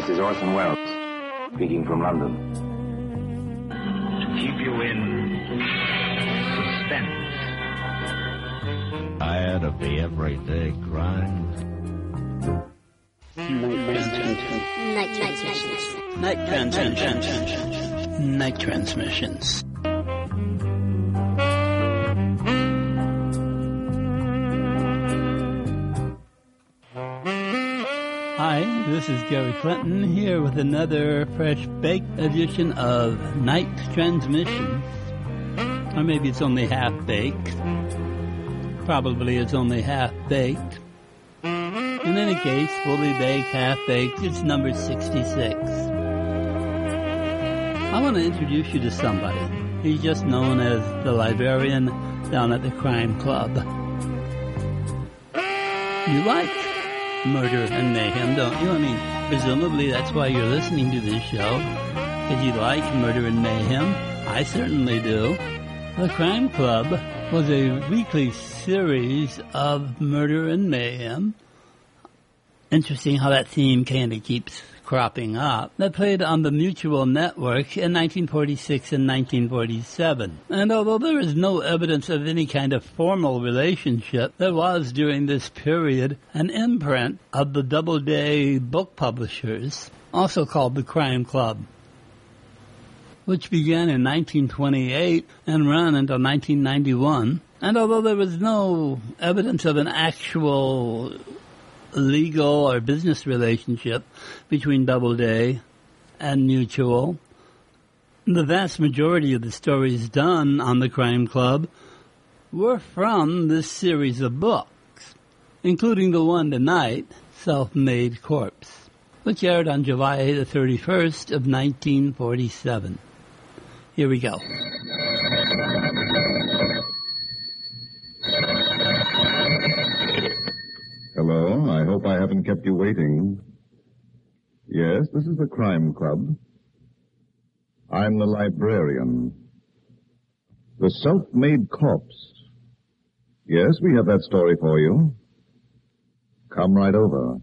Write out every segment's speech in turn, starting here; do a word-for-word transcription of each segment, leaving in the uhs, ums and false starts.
This is Orson Welles, speaking from London. To keep you in suspense. Tired of the everyday grind. Night transmissions. Night transmissions. Night transmissions. Hi, this is Gary Clinton here with another fresh-baked edition of Night Transmissions. Or maybe it's only half-baked. Probably it's only half-baked. In any case, fully baked, half-baked, it's number sixty-six. I want to introduce you to somebody. He's just known as the librarian down at the Crime Club. You like murder and mayhem, don't you? I mean, presumably that's why you're listening to this show, because you like murder and mayhem. I certainly do. The Crime Club was a weekly series of murder and mayhem. Interesting how that theme kind of keeps cropping up. That played on the Mutual Network in nineteen forty-six and nineteen forty-seven. And although there is no evidence of any kind of formal relationship, there was during this period an imprint of the Doubleday book publishers, also called the Crime Club, which began in nineteen twenty-eight and ran until nineteen ninety-one. And although there was no evidence of an actual legal or business relationship between Doubleday and Mutual, the vast majority of the stories done on the Crime Club were from this series of books, including the one tonight, Self-Made Corpse, which aired on July the thirty-first of nineteen forty-seven. Here we go. Hello, I hope I haven't kept you waiting. Yes, this is the Crime Club. I'm the librarian. The Self-Made Corpse. Yes, we have that story for you. Come right over.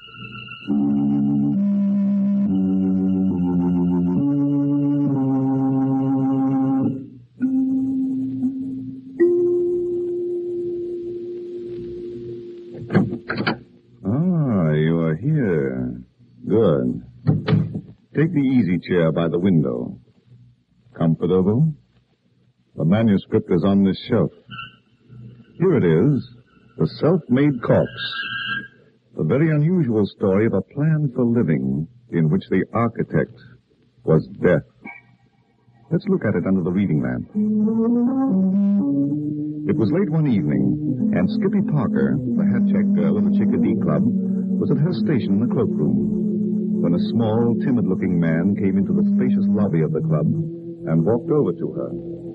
Good. Take the easy chair by the window. Comfortable? The manuscript is on this shelf. Here it is, The Self-Made Corpse. A very unusual story of a plan for living in which the architect was death. Let's look at it under the reading lamp. It was late one evening, and Skippy Parker, the hat-check girl of the Chickadee Club, was at her station in the cloakroom when a small, timid-looking man came into the spacious lobby of the club and walked over to her.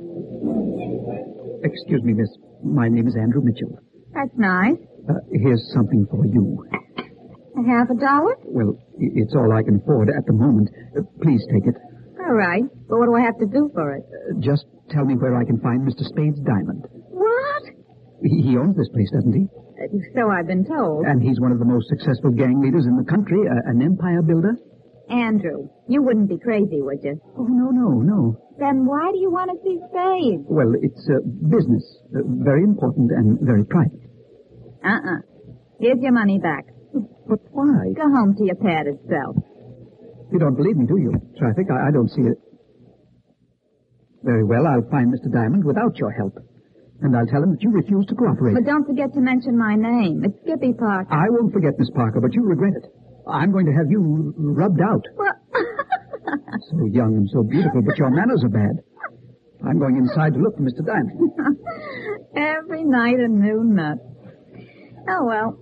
Excuse me, miss. My name is Andrew Mitchell. That's nice. Uh, here's something for you. A half a dollar? Well, it's all I can afford at the moment. Uh, please take it. All right. But what do I have to do for it? Uh, just tell me where I can find Mister Spade's diamond. What? He, he owns this place, doesn't he? Uh, so I've been told. And he's one of the most successful gang leaders in the country, uh, an empire builder? Andrew, you wouldn't be crazy, would you? Oh, no, no, no. Then why do you want to see Spade? Well, it's uh, business. Uh, very important and very private. Uh-uh. Here's your money back. But why? Go home to your padded self. You don't believe me, do you? Traffic, I, I don't see it. Very well, I'll find Mister Diamond without your help. And I'll tell him that you refuse to cooperate. But don't forget to mention my name. It's Skippy Parker. I won't forget, Miss Parker, but you'll regret it. I'm going to have you rubbed out. Well... So young and so beautiful, but your manners are bad. I'm going inside to look for Mister Diamond. Every night a new nut. Oh, well.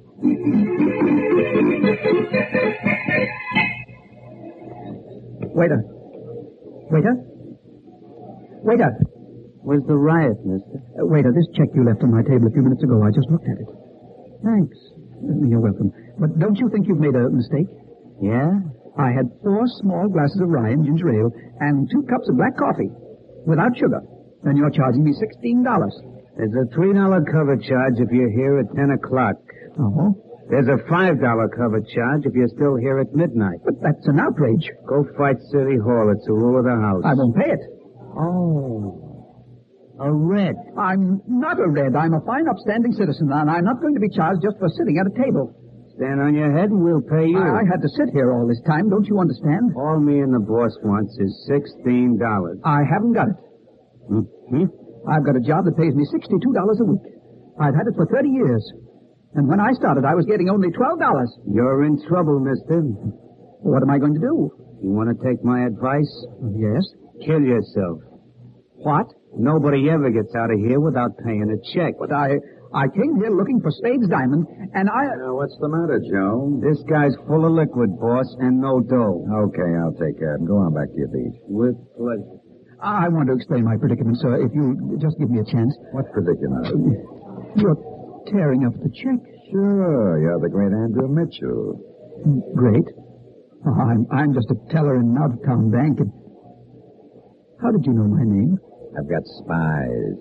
Waiter. Waiter? Waiter! Where's the riot, mister? Uh, waiter, this check you left on my table a few minutes ago, I just looked at it. Thanks. Uh, you're welcome. But don't you think you've made a mistake? Yeah? I had four small glasses of rye and ginger ale and two cups of black coffee without sugar. And you're charging me sixteen dollars. There's a three dollar cover charge if you're here at ten o'clock. Oh? There's a five dollar cover charge if you're still here at midnight. But that's an outrage. Go fight City Hall. It's the rule of the house. I won't pay it. Oh. A red. I'm not a red. I'm a fine, upstanding citizen, and I'm not going to be charged just for sitting at a table. Stand on your head and we'll pay you. I, I had to sit here all this time. Don't you understand? All me and the boss wants is sixteen dollars. I haven't got it. Mm-hmm. I've got a job that pays me sixty-two dollars a week. I've had it for thirty years. And when I started, I was getting only twelve dollars. You're in trouble, mister. What am I going to do? You want to take my advice? Yes. Kill yourself. What? Nobody ever gets out of here without paying a check. But I... I came here looking for Spade's diamond, and I... Uh, what's the matter, Joe? This guy's full of liquid, boss, and no dough. Okay, I'll take care of him. Go on back to your beat. With pleasure. I want to explain my predicament, sir, if you just give me a chance. What predicament? You're tearing up the check. Sure, you're the great Andrew Mitchell. Great. Oh, I'm, I'm just a teller in an out-of-town bank, and... How did you know my name? I've got spies.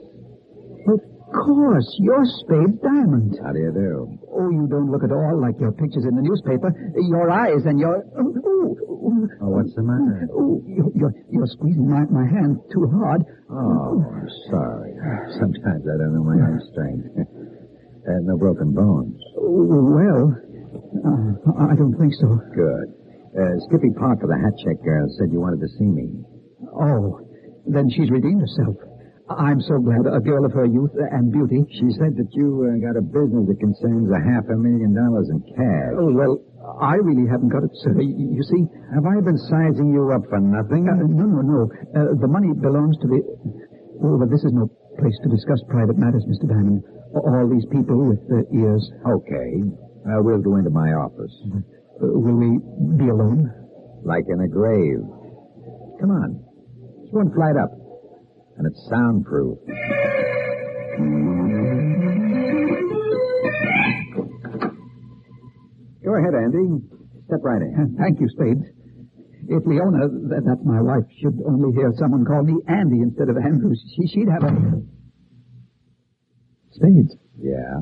Of course, you're Spade's diamond. How do you do? Oh, you don't look at all like your pictures in the newspaper. Your eyes and your... Oh, oh, oh what's the matter? Oh, you're, you're, you're squeezing my, my hand too hard. Oh, I'm sorry. Sometimes I don't know my own strength. I have no broken bones. Oh, well, uh, I don't think so. Good. Uh, Skippy Parker, the hat check girl, said you wanted to see me. Oh, then she's redeemed herself. I'm so glad. A girl of her youth and beauty. She said that you uh, got a business that concerns a half a million dollars in cash. Oh, well, I really haven't got it, sir. You, you see... Have I been sizing you up for nothing? Uh, no, no, no. Uh, the money belongs to the... Oh, but this is no place to discuss private matters, Mister Diamond. All these people with uh, ears. Okay. Uh, we'll go into my office. Uh, will we be alone? Like in a grave. Come on. Just one flight up. And it's soundproof. Go ahead, Andy. Step right in. Thank you, Spades. If Leona, that, that's my wife, should only hear someone call me Andy instead of Andrews, she, she'd have a... Spades. Yeah?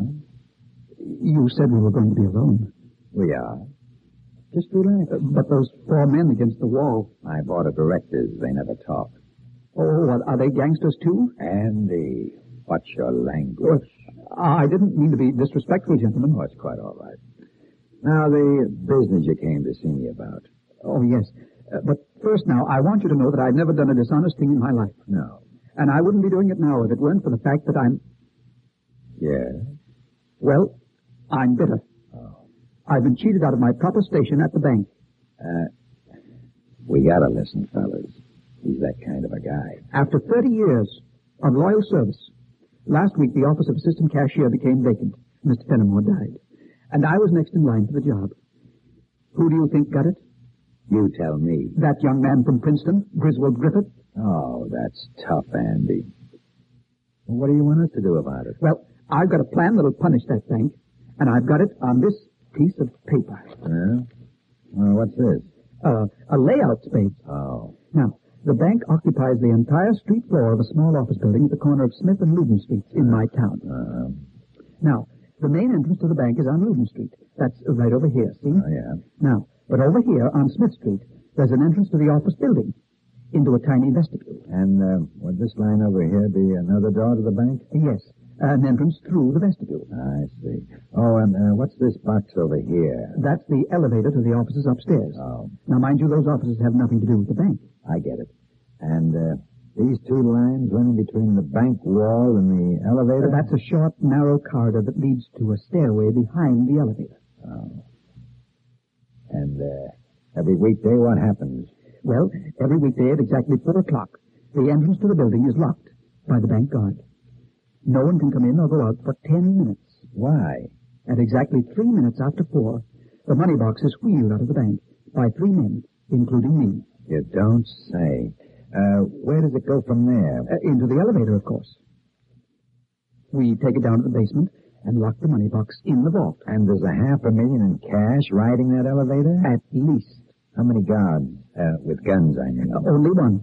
You said we were going to be alone. We are. Just relax. Uh, but those four men against the wall... My board of directors, they never talk. Oh, what, are they gangsters, too? Andy, what's your language? Uh, I didn't mean to be disrespectful, gentlemen. Oh, it's quite all right. Now, the business you came to see me about. Oh, yes. Uh, but first now, I want you to know that I've never done a dishonest thing in my life. No. And I wouldn't be doing it now if it weren't for the fact that I'm... Yeah? Well, I'm bitter. Oh. I've been cheated out of my proper station at the bank. Uh, we gotta listen, fellas. He's that kind of a guy. After thirty years of loyal service, last week the office of assistant cashier became vacant. Mister Fenimore died. And I was next in line for the job. Who do you think got it? You tell me. That young man from Princeton, Griswold Griffith. Oh, that's tough, Andy. Well, what do you want us to do about it? Well, I've got a plan that'll punish that bank, and I've got it on this piece of paper. Yeah? Well, what's this? Uh, a layout space. Oh. Now, the bank occupies the entire street floor of a small office building at the corner of Smith and Loudon Streets in my town. Uh, now, the main entrance to the bank is on Loudon Street. That's right over here, see? Oh, yeah. Now, but over here on Smith Street, there's an entrance to the office building into a tiny vestibule. And uh, would this line over here be another door to the bank? Yes, an entrance through the vestibule. I see. Oh, and uh, what's this box over here? That's the elevator to the offices upstairs. Oh. Now, mind you, those offices have nothing to do with the bank. I get it. And uh, these two lines running between the bank wall and the elevator? Uh, that's a short, narrow corridor that leads to a stairway behind the elevator. Oh. And uh, every weekday, what happens? Well, every weekday at exactly four o'clock, the entrance to the building is locked by the bank guard. No one can come in or go out for ten minutes. Why? At exactly three minutes after four, the money box is wheeled out of the bank by three men, including me. You don't say. Uh, where does it go from there? Uh, into the elevator, of course. We take it down to the basement and lock the money box in the vault. And there's a half a million in cash riding that elevator? At least. How many guards? Uh, with guns, I mean. Uh, only one.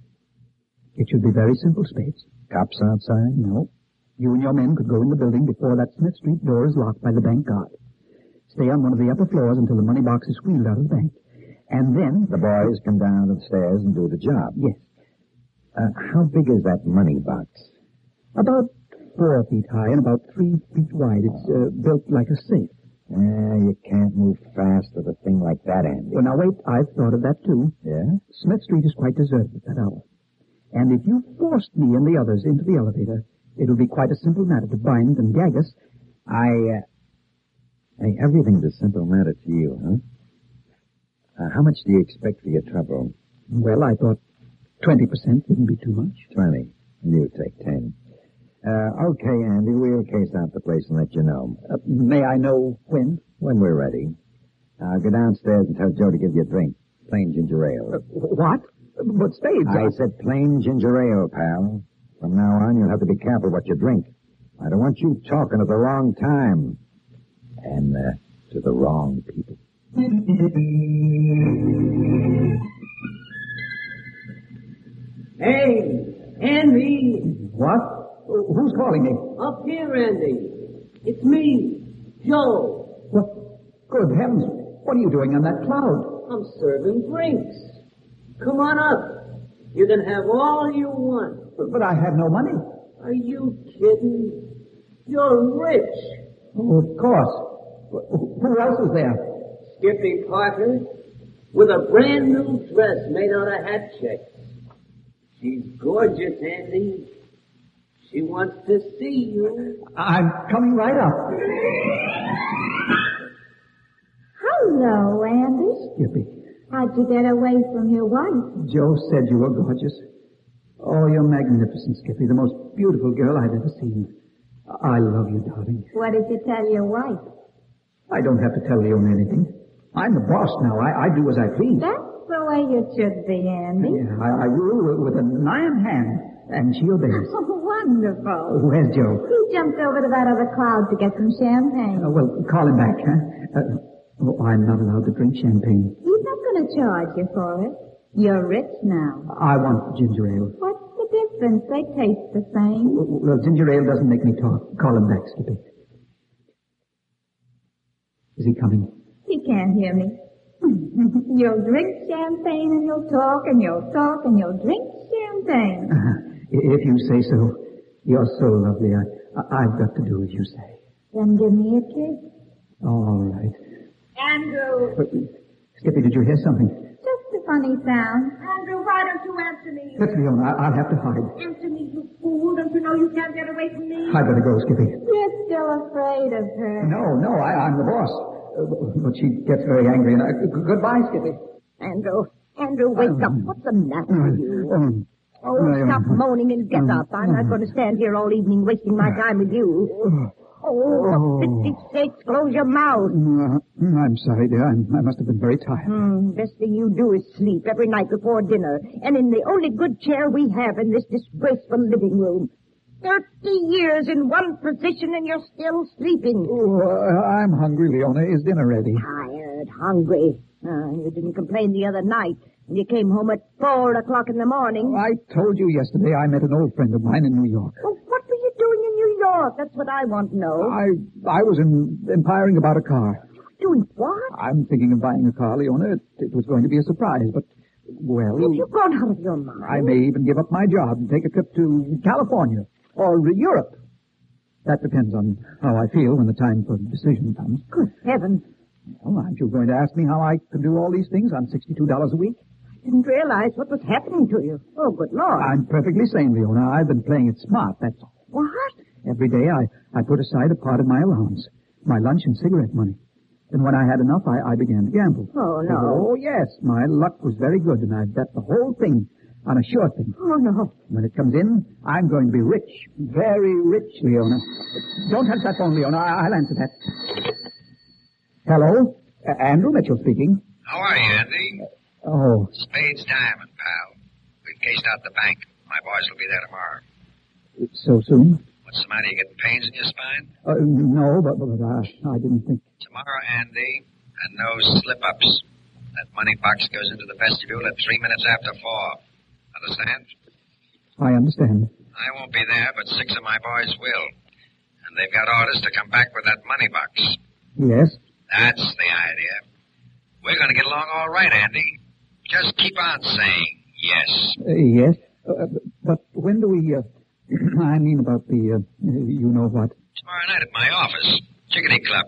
It should be very simple, Spades. Cops outside? No. You and your men could go in the building before that Smith Street door is locked by the bank guard. Stay on one of the upper floors until the money box is wheeled out of the bank. And then... The boys come down the stairs and do the job. Yes. Uh, how big is that money box? About four feet high and about three feet wide. It's uh, built like a safe. Yeah, you can't move fast with a thing like that, Andy. Well, now, wait. I've thought of that, too. Yeah? Smith Street is quite deserted at that hour. And if you forced me and the others into the elevator, it would be quite a simple matter to bind and gag us. I, uh... Hey, everything's a simple matter to you, huh? Uh, how much do you expect for your trouble? Well, I thought twenty percent wouldn't be too much. Twenty. You take ten. Uh, okay, Andy, we'll case out the place and let you know. Uh, may I know when? When we're ready. I'll go downstairs and tell Joe to give you a drink. Plain ginger ale. Uh, what? But Spades... I said plain ginger ale, pal. From now on, you'll have to be careful what you drink. I don't want you talking at the wrong time. And, uh, to the wrong people. Hey, Andy. What? Who's calling me? Up here, Andy. It's me, Joe. What? Good heavens. What are you doing on that cloud? I'm serving drinks. Come on up. You can have all you want. But, but I have no money. Are you kidding? You're rich. Oh, of course. Who else is there? Skippy Parker, with a brand new dress made out of hat checks. She's gorgeous, Andy. She wants to see you. I'm coming right up. Hello, Andy. Skippy. How'd you get away from your wife? Joe said you were gorgeous. Oh, you're magnificent, Skippy. The most beautiful girl I've ever seen. I love you, darling. What did you tell your wife? I don't have to tell Leona anything. I'm the boss now. I, I do as I please. That's the way you should be, Andy. Yeah, I, I rule with an iron hand, and she obeys. Oh, wonderful. Where's Joe? He jumped over to that other cloud to get some champagne. Uh, well, call him back, huh? Uh, oh, I'm not allowed to drink champagne. He's not going to charge you for it. You're rich now. I want ginger ale. What's the difference? They taste the same. Well, ginger ale doesn't make me talk. Call him back, Skippy. Is he coming? He can't hear me. You'll drink champagne and you'll talk and you'll talk and you'll drink champagne. Uh, if you say so. You're so lovely. I, I, I've got to do as you say. Then give me a kiss. All right. Andrew. Uh, Skippy, did you hear something? Just a funny sound. Andrew, why don't you answer me? That's Leona. I, I'll have to hide. Answer me, you fool. Don't you know you can't get away from me? I better go, Skippy. You're still afraid of her. No, no, I, I'm the boss. Uh, but she gets very angry, and I... G- goodbye, Skippy. Andrew, Andrew, wake Um, up. What's the matter with you? Um, Oh, um, stop moaning and get up. I'm not going to stand here all evening wasting my time with you. Oh, for pity's sakes, close your mouth. uh, I'm sorry, dear. I'm, I must have been very tired. Hmm, best thing you do is sleep every night before dinner, and in the only good chair we have in this disgraceful living room. Thirty years in one position and you're still sleeping. Oh, uh, I'm hungry, Leona. Is dinner ready? Tired, hungry. Uh, you didn't complain the other night when you came home at four o'clock in the morning. I told you yesterday I met an old friend of mine in New York. Well, what were you doing in New York? That's what I want to know. I I was in, inquiring about a car. Doing what? I'm thinking of buying a car, Leona. It, it was going to be a surprise, but, well... Have you gone out of your mind? I may even give up my job and take a trip to California or Europe. That depends on how I feel when the time for decision comes. Good heavens. Well, aren't you going to ask me how I can do all these things on sixty-two dollars a week? I didn't realize what was happening to you. Oh, good Lord. I'm perfectly sane, Leona. I've been playing it smart, that's all. What? Every day I, I put aside a part of my allowance, my lunch and cigarette money. And when I had enough, I, I began to gamble. Oh, no. Oh, yes. My luck was very good, and I bet the whole thing on a sure thing. Oh, no. When it comes in, I'm going to be rich. Very rich, Leona. Don't touch that phone, Leona. I- I'll answer that. Hello? Uh, Andrew Mitchell speaking. How are you, Andy? Oh, Spades Diamond, pal. We've cased out the bank. My boys will be there tomorrow. so soon? What's the matter? You getting pains in your spine? Uh, no, but, but uh, I didn't think... Tomorrow, Andy, and no slip-ups. That money box goes into the vestibule at three minutes after four. Understand? I understand. I won't be there, but six of my boys will. And they've got orders to come back with that money box. Yes? That's the idea. We're going to get along all right, Andy. Just keep on saying yes. Uh, yes? Uh, but when do we, uh, I mean about the, uh, you know what? Tomorrow night at my office. Chickadee Club.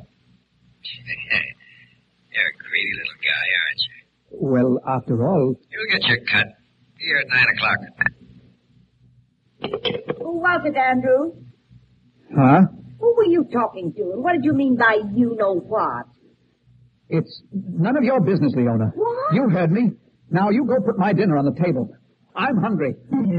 You're a greedy little guy, aren't you? Well, after all... You'll get your cut. Here at nine o'clock. Who was it, Andrew? Huh? Who were you talking to, and what did you mean by you know what? It's none of your business, Leona. What? You heard me. Now you go put my dinner on the table. I'm hungry.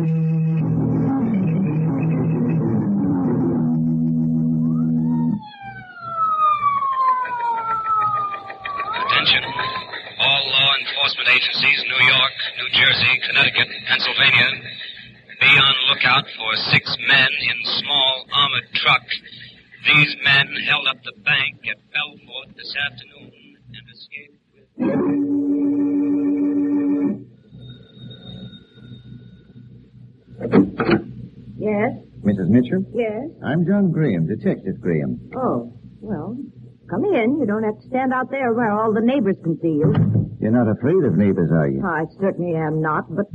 Attention. All law enforcement agencies, New York, New Jersey, Connecticut, Pennsylvania, be on lookout for six men in small armored truck. These men held up the bank at Belfort this afternoon and escaped with... Yes? Missus Mitchell? Yes? I'm John Graham, Detective Graham. Oh, well, come in. You don't have to stand out there where all the neighbors can see you. You're not afraid of neighbors, are you? I certainly am not, but...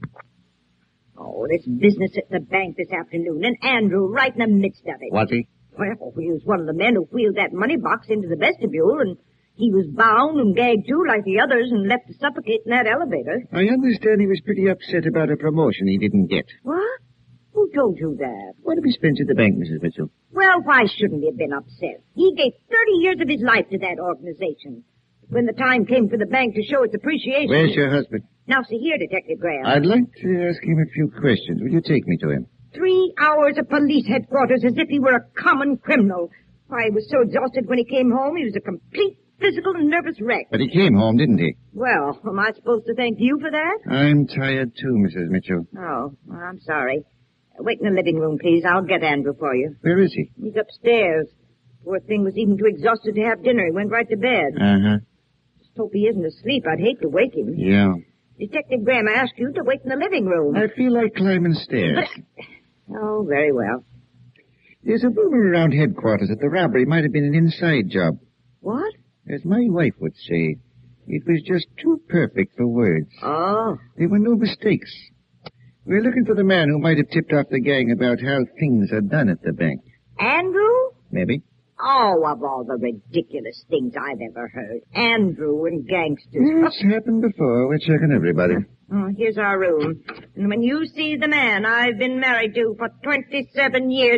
Oh, this business at the bank this afternoon, and Andrew right in the midst of it. Was he? Well, he was one of the men who wheeled that money box into the vestibule, and he was bound and gagged too like the others and left to suffocate in that elevator. I understand he was pretty upset about a promotion he didn't get. What? Who told you that? What have he spent at the bank, Missus Mitchell? Well, why shouldn't he have been upset? He gave thirty years of his life to that organization. When the time came for the bank to show its appreciation... Where's your husband? Now, see here, Detective Graham. I'd like to ask him a few questions. Will you take me to him? Three hours at police headquarters as if he were a common criminal. Why, he was so exhausted when he came home, he was a complete physical and nervous wreck. But he came home, didn't he? Well, am I supposed to thank you for that? I'm tired too, Missus Mitchell. Oh, well, I'm sorry. Wait in the living room, please. I'll get Andrew for you. Where is he? He's upstairs. Poor thing was even too exhausted to have dinner. He went right to bed. Uh-huh. Just hope he isn't asleep. I'd hate to wake him. Yeah. Detective Graham asked you to wait in the living room. I feel like climbing stairs. But... Oh, very well. There's a rumor around headquarters that the robbery might have been an inside job. What? As my wife would say, it was just too perfect for words. Oh. There were no mistakes. We're looking for the man who might have tipped off the gang about how things are done at the bank. Andrew? Maybe. Oh, of all the ridiculous things I've ever heard. Andrew and gangsters. It's happened before. We're checking everybody. Oh, here's our room. And when you see the man I've been married to for twenty-seven years...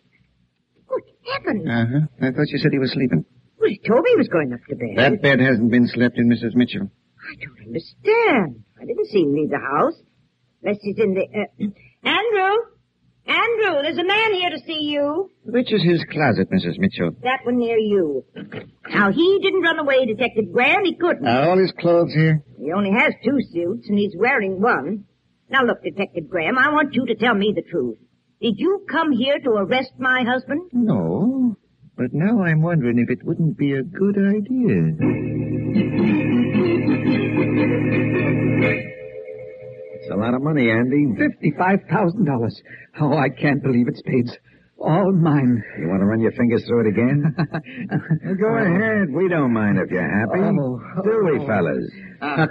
Good heavens! Uh-huh. I thought you said he was sleeping. Well, he told me he was going up to bed. That bed hasn't been slept in, Missus Mitchell. I don't understand. I didn't see him leave the house. Unless he's in the... Uh... Andrew! Andrew, there's a man here to see you. Which is his closet, Missus Mitchell? That one near you. Now, he didn't run away, Detective Graham. He couldn't. Are all his clothes here? He only has two suits, and he's wearing one. Now, look, Detective Graham, I want you to tell me the truth. Did you come here to arrest my husband? No, but now I'm wondering if it wouldn't be a good idea. It's a lot of money, Andy. Fifty-five thousand dollars. Oh, I can't believe it, Spades. All mine. You want to run your fingers through it again? Go ahead. We don't mind if you're happy. Oh, Do we, oh. fellas?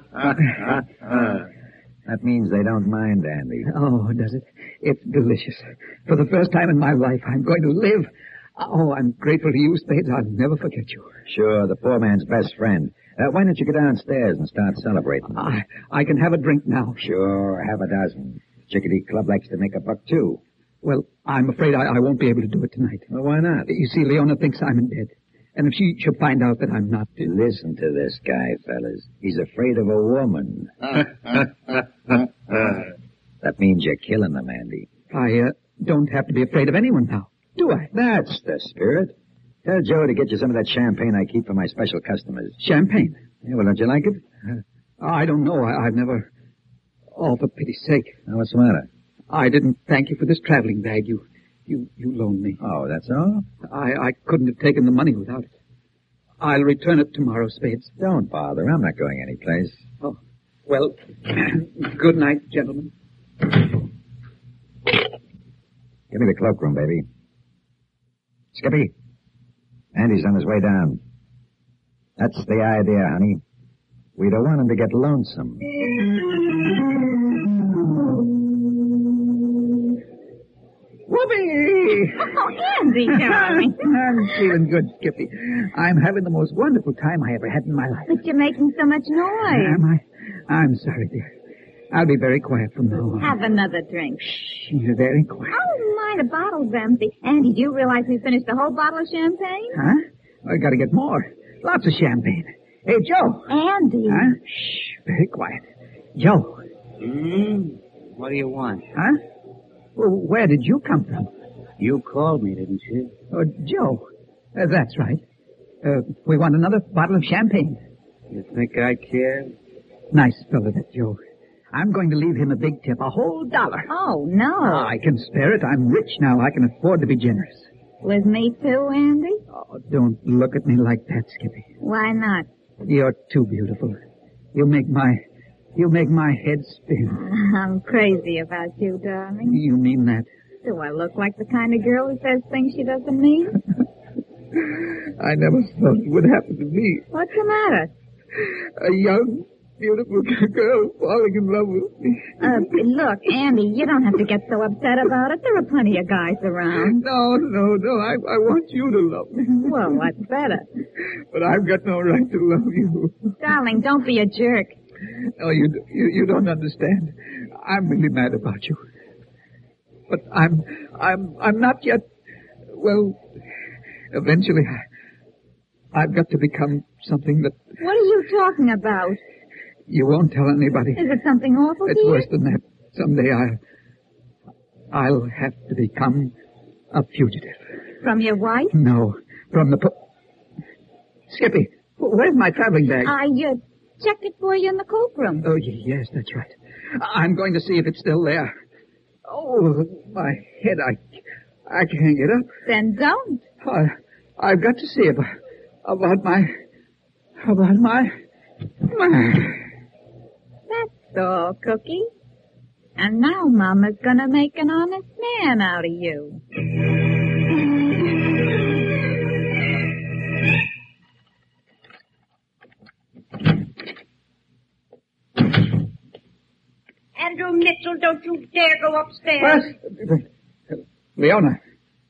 That means they don't mind, Andy. Oh, does it? It's delicious. For the first time in my life, I'm going to live. Oh, I'm grateful to you, Spades. I'll never forget you. Sure, the poor man's best friend. Uh, why don't you go downstairs and start celebrating? I, I can have a drink now. Sure, have a dozen. Chickadee Club likes to make a buck, too. Well, I'm afraid I, I won't be able to do it tonight. Well, why not? You see, Leona thinks I'm in bed. And if she should find out that I'm not... Listen to this guy, fellas. He's afraid of a woman. That means you're killing them, Andy. I uh, don't have to be afraid of anyone now, do I? That's the spirit. Tell Joe to get you some of that champagne I keep for my special customers. Champagne? Yeah, well, don't you like it? Uh, I don't know. I, I've never... Oh, for pity's sake. Now, what's the matter? I didn't thank you for this traveling bag you you, you loaned me. Oh, that's all? I, I couldn't have taken the money without it. I'll return it tomorrow, Spades. Don't bother. I'm not going anyplace. Oh, well, good night, gentlemen. Give me the cloakroom, baby. Skippy. Andy's on his way down. That's the idea, honey. We don't want him to get lonesome. Whoopee! Oh, Andy, darling. I'm feeling good, Skippy. I'm having the most wonderful time I ever had in my life. But you're making so much noise. Am I? I'm sorry, dear. I'll be very quiet from now on. Have another drink. You're very quiet. Oh, my, the bottle's empty. Andy, do you realize we finished a whole bottle of champagne? Huh? I gotta get more. Lots of champagne. Hey, Joe. Andy. Huh? Shh, very quiet. Joe. Hmm? What do you want? Huh? Well, where did you come from? You called me, didn't you? Oh, Joe. Uh, that's right. Uh, we want another bottle of champagne. You think I care? Nice fellow, that Joe. I'm going to leave him a big tip, a whole dollar. Oh, no. Oh, I can spare it. I'm rich now. I can afford to be generous. With me too, Andy? Oh, don't look at me like that, Skippy. Why not? You're too beautiful. You make my... You make my head spin. I'm crazy about you, darling. You mean that? Do I look like the kind of girl who says things she doesn't mean? I never thought it would happen to me. What's the matter? A young, beautiful girl falling in love with me. Uh, look, Andy, you don't have to get so upset about it. There are plenty of guys around. No, no, no. I, I want you to love me. Well, what's better? But I've got no right to love you. Darling, don't be a jerk. No, you, you you don't understand. I'm really mad about you. But I'm I'm I'm not yet. Well, eventually, I, I've got to become something that What are you talking about? you won't tell anybody. Is it something awful, It's dear? worse than that. Someday I'll I'll have to become a fugitive. From your wife? No, from the po- Skippy. Where's my traveling bag? I uh, checked it for you in the coat room. Oh, y- yes, that's right. I'm going to see if it's still there. Oh, my head, I, I can't get up. Then don't. I, I've got to see about, about my, about my, my... That's all, Cookie. And now Mama's gonna make an honest man out of you. Andrew Mitchell, don't you dare go upstairs. What? Leona,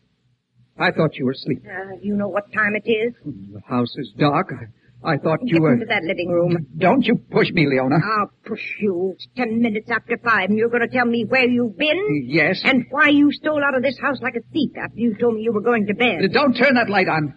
I thought you were asleep. Uh, you know what time it is? The house is dark. I, I thought you Get were... into that living room. Don't you push me, Leona. I'll push you. It's ten minutes after five, and you're going to tell me where you've been? Yes. And why you stole out of this house like a thief after you told me you were going to bed. Don't turn that light on.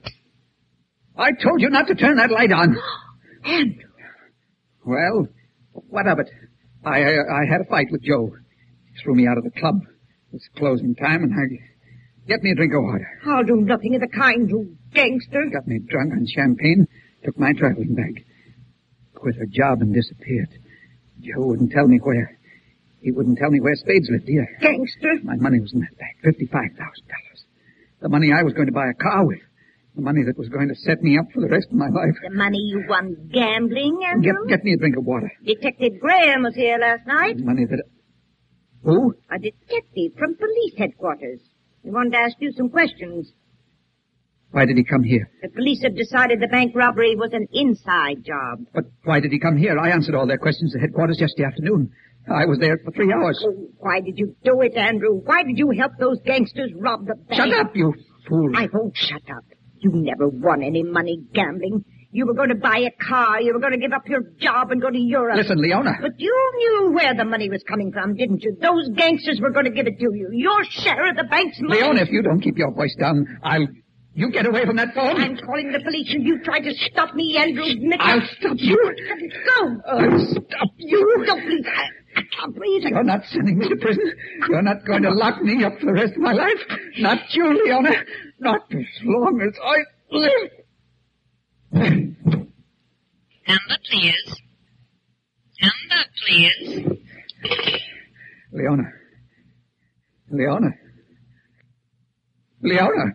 I told you not to turn that light on. Andrew. Well, what of it? I, I I had a fight with Joe. He threw me out of the club. It was closing time, and I... Get me a drink of water. I'll do nothing of the kind, you gangster. Got me drunk on champagne, took my traveling bag. Quit her job and disappeared. Joe wouldn't tell me where. He wouldn't tell me where Spades lived either. Gangster. My money was in that bag, fifty-five thousand dollars. The money I was going to buy a car with. The money that was going to set me up for the rest of my life. The money you won gambling, Andrew? Get, get me a drink of water. Detective Graham was here last night. The money that... Who? A detective from police headquarters. He wanted to ask you some questions. Why did he come here? The police have decided the bank robbery was an inside job. But why did he come here? I answered all their questions at headquarters yesterday afternoon. I was there for three hours. Oh, why did you do it, Andrew? Why did you help those gangsters rob the bank? Shut up, you fool. I won't shut up. You never won any money gambling. You were going to buy a car. You were going to give up your job and go to Europe. Listen, Leona. But you knew where the money was coming from, didn't you? Those gangsters were going to give it to you. Your share of the bank's money. Leona, if you don't keep your voice down, I'll... You get away from that phone. I'm calling the police, and you tried to stop me, Andrew Mitchell. I'll stop you. Go. I'll stop you. Don't, please. I, I can't breathe. You're not sending me to prison. You're not going to lock me up for the rest of my life. Not you, Leona. Not as long as I live. Number, please. Number, please. Leona. Leona. Leona.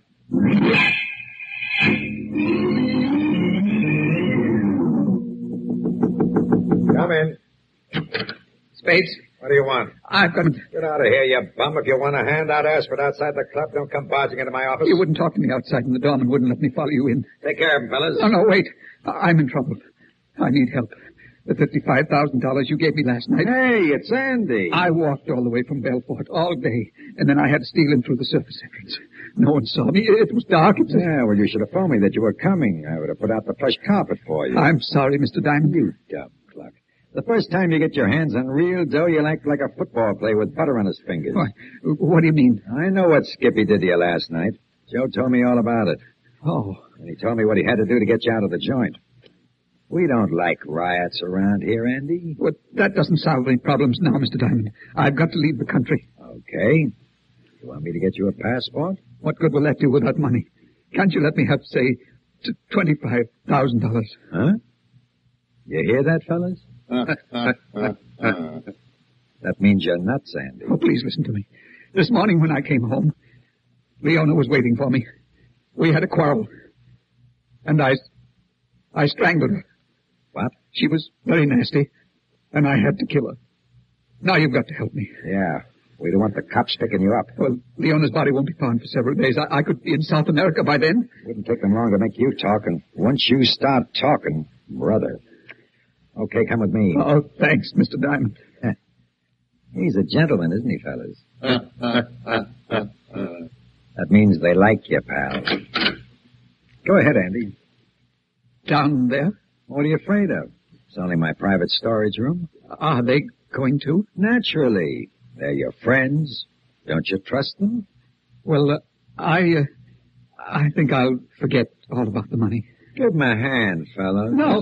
Come in. Spades, What do you want? I've got... Get out of here, you bum. If you want a handout, ask for it outside the club. Don't come barging into my office. You wouldn't talk to me outside in the dorm and wouldn't let me follow you in. Take care of him, fellas. No, no, wait. I- I'm in trouble. I need help. The fifty-five thousand dollars you gave me last night. Hey, it's Andy. I walked all the way from Belfort all day, and then I had to steal in through the surface entrance. No one saw me. It was dark. It's a... Yeah, well, you should have phoned me that you were coming. I would have put out the plush carpet for you. I'm sorry, Mister Diamond. You dumb cluck. The first time you get your hands on real dough, you'll act like a football player with butter on his fingers. What, what do you mean? I know what Skippy did to you last night. Joe told me all about it. Oh. And he told me what he had to do to get you out of the joint. We don't like riots around here, Andy. Well, that doesn't solve any problems now, Mister Diamond. I've got to leave the country. Okay. You want me to get you a passport? What good will that do without money? Can't you let me have, say, t- twenty-five thousand dollars? Huh? You hear that, fellas? That means you're nuts, Andy. Oh, please listen to me. This morning when I came home, Leona was waiting for me. We had a quarrel. And I... I strangled her. What? She was very nasty, and I had to kill her. Now you've got to help me. Yeah. We don't want the cops picking you up. Well, Leona's body won't be found for several days. I, I could be in South America by then. Wouldn't take them long to make you talk, and once you start talking, brother. Okay, come with me. Oh, thanks, Mister Diamond. He's a gentleman, isn't he, fellas? That means they like you, pal. Go ahead, Andy. Down there? What are you afraid of? It's only my private storage room. Are they going to? Naturally. They're your friends. Don't you trust them? Well, uh, I, uh, I think I'll forget all about the money. Give him a hand, fella. No.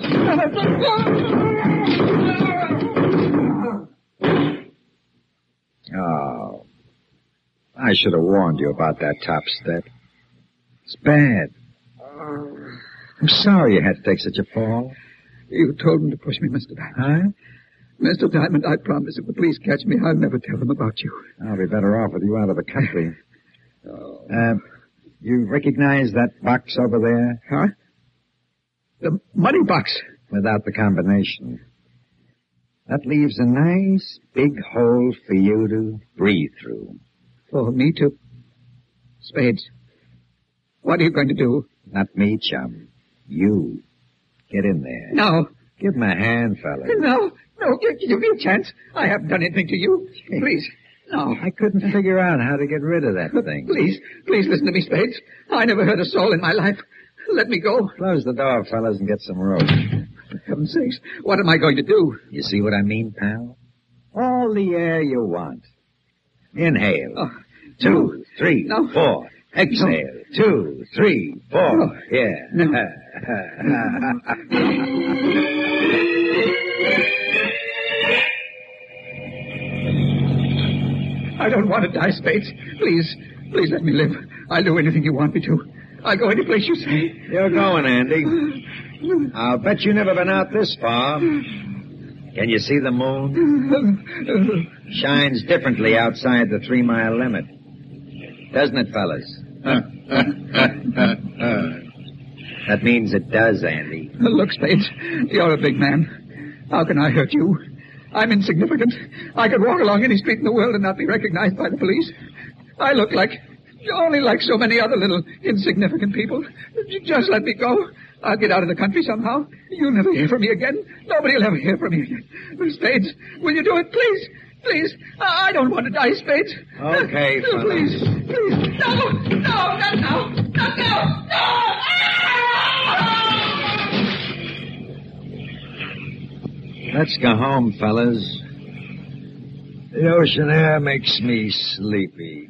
Oh. I should have warned you about that top step. It's bad. I'm sorry you had to take such a fall. You told them to push me, Mister Diamond. Huh? Mister Diamond, I promise if the police catch me, I'll never tell them about you. I'll be better off with you out of the country. Oh. Uh, you recognize that box over there? Huh? The money box. Without the combination. That leaves a nice big hole for you to breathe through. For me to... Spades. What are you going to do? Not me, chum. You. Get in there. No. Give him a hand, fella. No. No, give, give me a chance. I haven't done anything to you. Please. No. I couldn't figure out how to get rid of that thing. Please. Please listen to me, Spades. I never hurt a soul in my life. Let me go. Close the door, fellas, and get some rope. For heaven's sakes, what am I going to do? You see what I mean, pal? All the air you want. Inhale. Oh, Two, three, no. four. Exhale. No. Two, three, four. No. Yeah. No. I don't want to die, Spades. Please, please let me live. I'll do anything you want me to. I'll go any place you say. You're going, Andy. I'll bet you've never been out this far. Can you see the moon? Shines differently outside the three-mile limit. Doesn't it, fellas? That means it does, Andy. Look, Spades, you're a big man. How can I hurt you? I'm insignificant. I could walk along any street in the world and not be recognized by the police. I look like, only like so many other little insignificant people. Just let me go. I'll get out of the country somehow. You'll never hear from me again. Nobody will ever hear from me again. Spades, will you do it, please? Please. I don't want to die, Spades. Okay, uh, Please, please. No, no, not now. Not now. No! Let's go home, fellas. The ocean air makes me sleepy.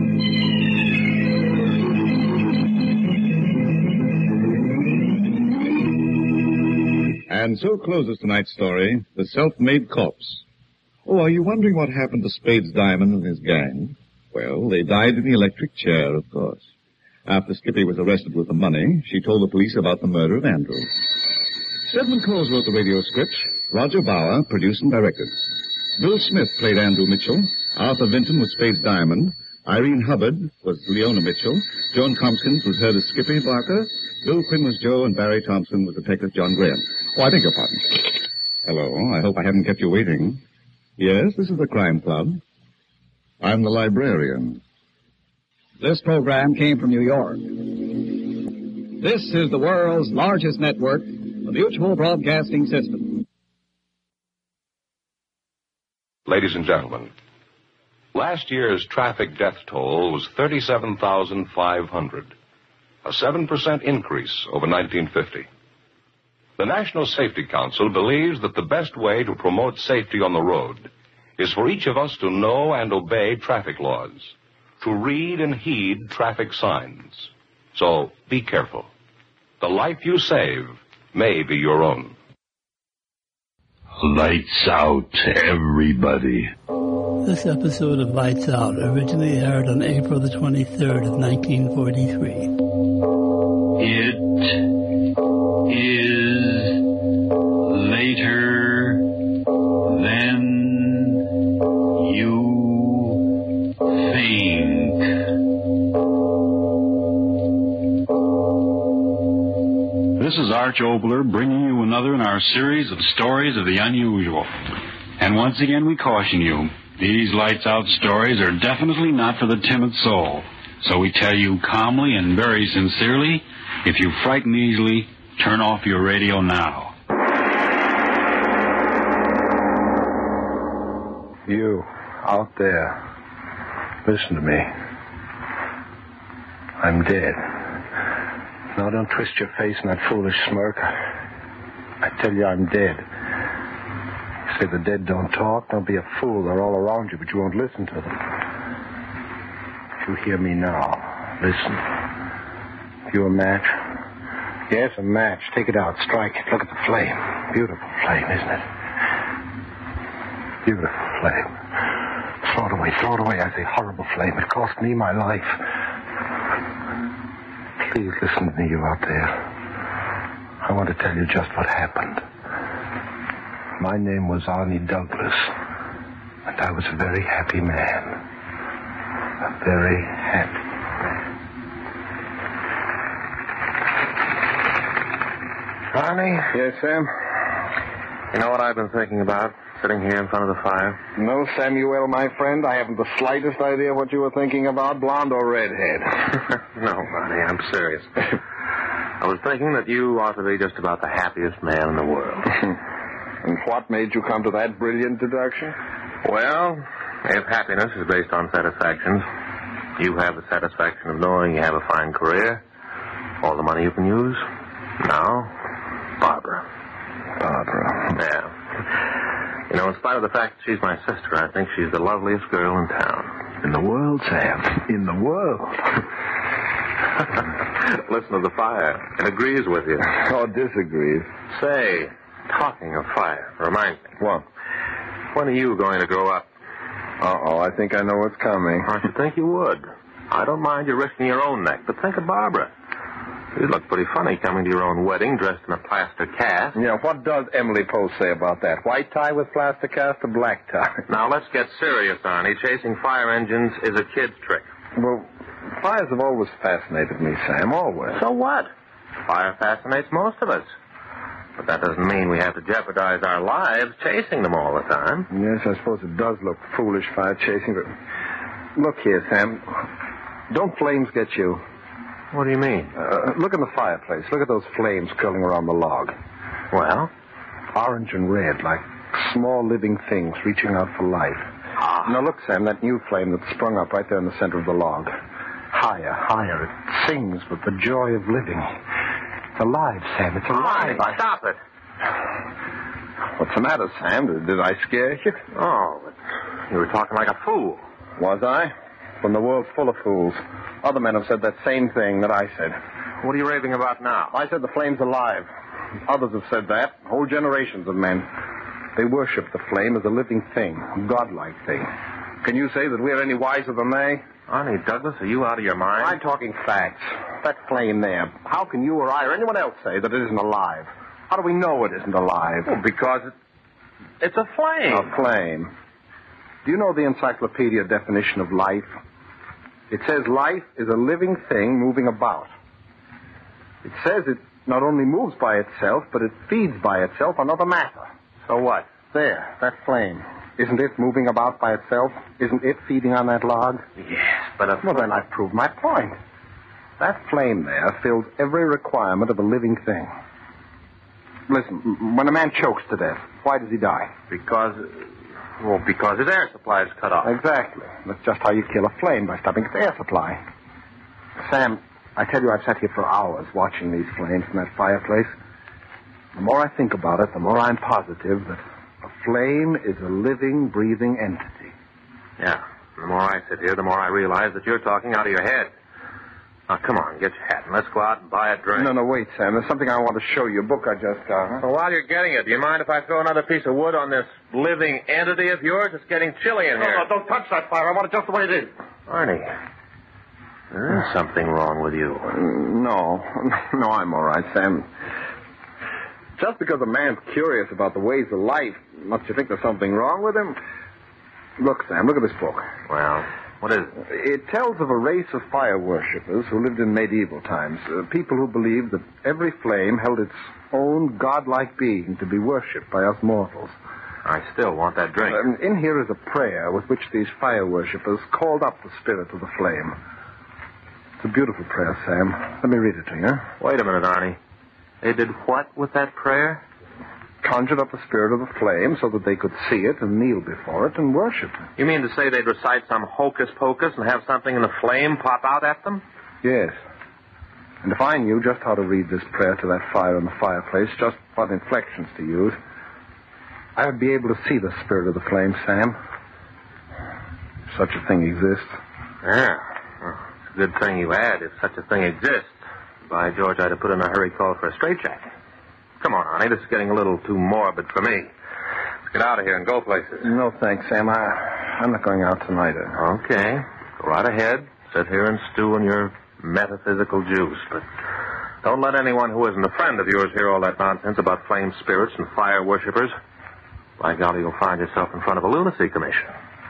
And so closes tonight's story, The Self-Made Corpse. Oh, are you wondering what happened to Spades Diamond and his gang? Well, they died in the electric chair, of course. After Skippy was arrested with the money, she told the police about the murder of Andrew. Stedman Coles wrote the radio script. Roger Bauer produced and directed. Bill Smith played Andrew Mitchell. Arthur Vinton was Spades Diamond. Irene Hubbard was Leona Mitchell. Joan Tompkins was heard as Skippy Barker. Bill Quinn was Joe, and Barry Thompson was Detective John Graham. Oh, I beg your pardon. Hello. I hope I haven't kept you waiting. Yes, this is the Crime Club. I'm the librarian. This program came from New York. This is the world's largest network, the Mutual Broadcasting System. Ladies and gentlemen, last year's traffic death toll was thirty-seven thousand five hundred, a seven percent increase over nineteen fifty. The National Safety Council believes that the best way to promote safety on the road is for each of us to know and obey traffic laws, to read and heed traffic signs. So be careful. The life you save may be your own. Lights out, everybody. This episode of Lights Out originally aired on April the twenty-third of nineteen forty-three. It is later than you think. This is Arch Obler bringing you another in our series of stories of the unusual. And once again we caution you, these lights out stories are definitely not for the timid soul. So we tell you calmly and very sincerely, if you frighten easily, turn off your radio now. You, out there, listen to me. I'm dead. Now don't twist your face in that foolish smirk. I tell you I'm dead. You say the dead don't talk? Don't be a fool. They're all around you, but you won't listen to them. You hear me now. Listen. You a match? Yes, a match. Take it out. Strike it. Look at the flame. Beautiful flame, isn't it? Beautiful flame. Throw it away. Throw it away. I say horrible flame. It cost me my life. Please listen to me, you out there. I want to tell you just what happened. My name was Arnie Douglas, and I was a very happy man. A very happy man. Arnie? Yes, Sam? You know what I've been thinking about, sitting here in front of the fire? No, Samuel, my friend. I haven't the slightest idea what you were thinking about, blonde or redhead. No, Arnie, I'm serious. I was thinking that you ought to be just about the happiest man in the world. And what made you come to that brilliant deduction? Well, if happiness is based on satisfactions, you have the satisfaction of knowing you have a fine career, all the money you can use. Now, Barbara. Barbara. Yeah. You know, in spite of the fact that she's my sister, I think she's the loveliest girl in town. In the world, Sam. In the world. Listen to the fire. It agrees with you. Or disagrees. Say, talking of fire, reminds me. What? When are you going to grow up? Uh-oh, I think I know what's coming. I should think you would. I don't mind you risking your own neck, but think of Barbara. You look pretty funny coming to your own wedding dressed in a plaster cast. Yeah, what does Emily Post say about that? White tie with plaster cast or black tie? Now, let's get serious, Arnie. Chasing fire engines is a kid's trick. Well, fires have always fascinated me, Sam, always. So what? Fire fascinates most of us. But that doesn't mean we have to jeopardize our lives chasing them all the time. Yes, I suppose it does look foolish, fire chasing, but... Look here, Sam. Don't flames get you? What do you mean? Uh, look in the fireplace. Look at those flames curling around the log. Well? Orange and red, like small living things reaching out for life. Ah. Now look, Sam, that new flame that sprung up right there in the center of the log. Higher, higher. It sings with the joy of living. It's alive, Sam. It's alive. I... Stop it. What's the matter, Sam? Did, did I scare you? Oh, but you were talking like a fool. Was I? When the world's full of fools. Other men have said that same thing that I said. What are you raving about now? I said the flame's alive. Others have said that. Whole generations of men. They worship the flame as a living thing, a godlike thing. Can you say that we're any wiser than they? Arnie Douglas, are you out of your mind? I'm talking facts. That flame there. How can you or I or anyone else say that it isn't alive? How do we know it isn't alive? Well, because it, it's a flame. A flame. Do you know the encyclopedia definition of life? It says life is a living thing moving about. It says it not only moves by itself, but it feeds by itself on other matter. So what? There, that flame. Isn't it moving about by itself? Isn't it feeding on that log? Yes, but... A... Well, then I've proved my point. That flame there fills every requirement of a living thing. Listen, when a man chokes to death, why does he die? Because... Well, because his air supply is cut off. Exactly. That's just how you kill a flame, by stopping its air supply. Sam, I tell you, I've sat here for hours watching these flames in that fireplace. The more I think about it, the more I'm positive that a flame is a living, breathing entity. Yeah. The more I sit here, the more I realize that you're talking out of your head. Now, come on, get your hat, and let's go out and buy a drink. No, no, wait, Sam. There's something I want to show you. A book I just got. Huh? So while you're getting it, do you mind if I throw another piece of wood on this living entity of yours? It's getting chilly in no, here. No, don't touch that fire. I want it just the way it is. Arnie, there is something wrong with you. No. No, I'm all right, Sam. Just because a man's curious about the ways of life, must you think there's something wrong with him? Look, Sam, look at this book. Well... What is it? It tells of a race of fire worshippers who lived in medieval times. Uh, people who believed that every flame held its own godlike being to be worshipped by us mortals. I still want that drink. Um, in here is a prayer with which these fire worshippers called up the spirit of the flame. It's a beautiful prayer, Sam. Let me read it to you. Wait a minute, Arnie. They did what with that prayer? Conjured up the spirit of the flame so that they could see it and kneel before it and worship it. You mean to say they'd recite some hocus-pocus and have something in the flame pop out at them? Yes. And if I knew just how to read this prayer to that fire in the fireplace, just what inflections to use, I would be able to see the spirit of the flame, Sam. If such a thing exists. Yeah. Well, it's a good thing you add, if such a thing exists. By George, I'd have put in a hurry call for a straitjacket. Come on, honey. This is getting a little too morbid for me. Let's get out of here and go places. No, thanks, Sam. I, I'm not going out tonight. Okay. Go right ahead. Sit here and stew in your metaphysical juice. But don't let anyone who isn't a friend of yours hear all that nonsense about flame spirits and fire worshippers. By golly, you'll find yourself in front of a lunacy commission.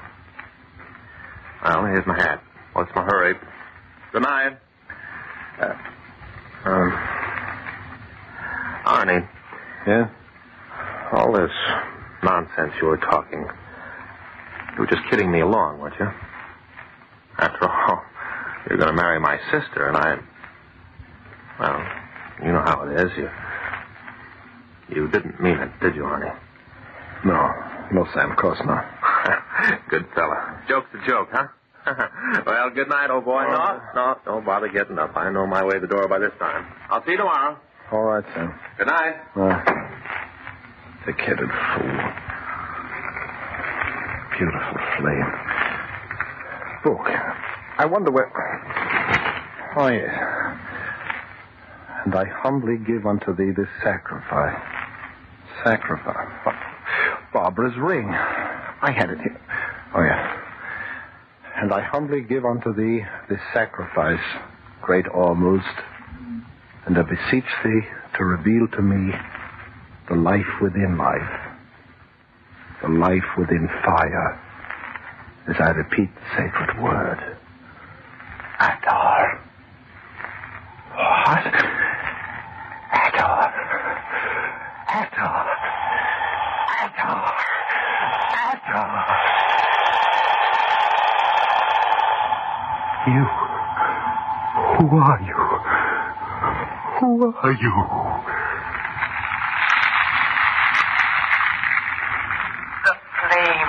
Well, here's my hat. What's my hurry? Good night. Uh, um... Arnie. Yeah? All this nonsense you were talking, you were just kidding me along, weren't you? After all, you're going to marry my sister, and I... Well, you know how it is. You, you didn't mean it, did you, Arnie? No. No, Sam, of course not. Good fella. Joke's a joke, huh? Well, good night, old boy. No, no, don't bother getting up. I know my way to the door by this time. I'll see you tomorrow. All right, Sam. Good night. Uh, thick-headed fool. Beautiful flame. Book. I wonder where... Oh, yes. And I humbly give unto thee this sacrifice. Sacrifice. Barbara's ring. I had it here. Oh, yeah. And I humbly give unto thee this sacrifice, great Ormuzd, and I beseech thee to reveal to me the life within life, the life within fire, as I repeat the sacred word. Adar. What? Adar. Adar. Adar. Adar. You. Who are you? Who are you? The flame.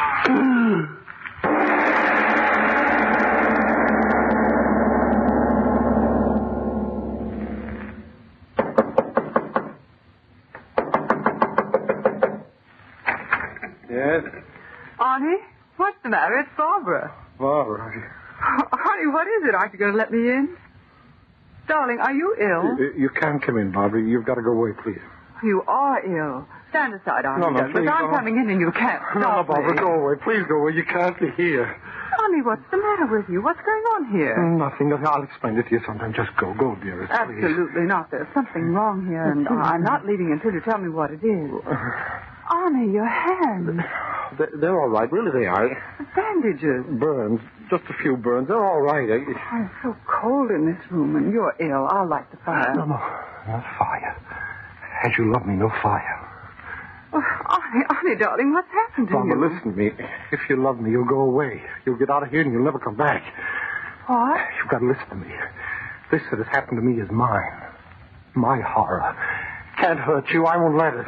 Yes? Arnie, what's the matter? It's Barbara. Barbara. Arnie, what is it? Aren't you going to let me in? Darling, are you ill? You, you can't come in, Barbara. You've got to go away, please. You are ill. Stand aside, Arnie. No, no, Douglas. please, I'm no. coming in and you can't No, no, stop Barbara, me. go away. Please go away. You can't be here. Arnie, what's the matter with you? What's going on here? Nothing. I'll explain it to you sometime. Just go. Go, dearest, please. Absolutely not. There's something wrong here, and I'm not leaving until you tell me what it is. Arnie, your hands. They're, they're all right. Really, they are. Bandages. Burns. Just a few burns. They're all right. I... Oh, it's so cold in this room, and you're ill. I'll light the fire. No, no. No fire. As you love me, no fire. Oh, Arnie, Arnie, darling, what's happened to Mama, you? listen to me. If you love me, you'll go away. You'll get out of here and you'll never come back. What? You've got to listen to me. This that has happened to me is mine. My horror. Can't hurt you. I won't let it.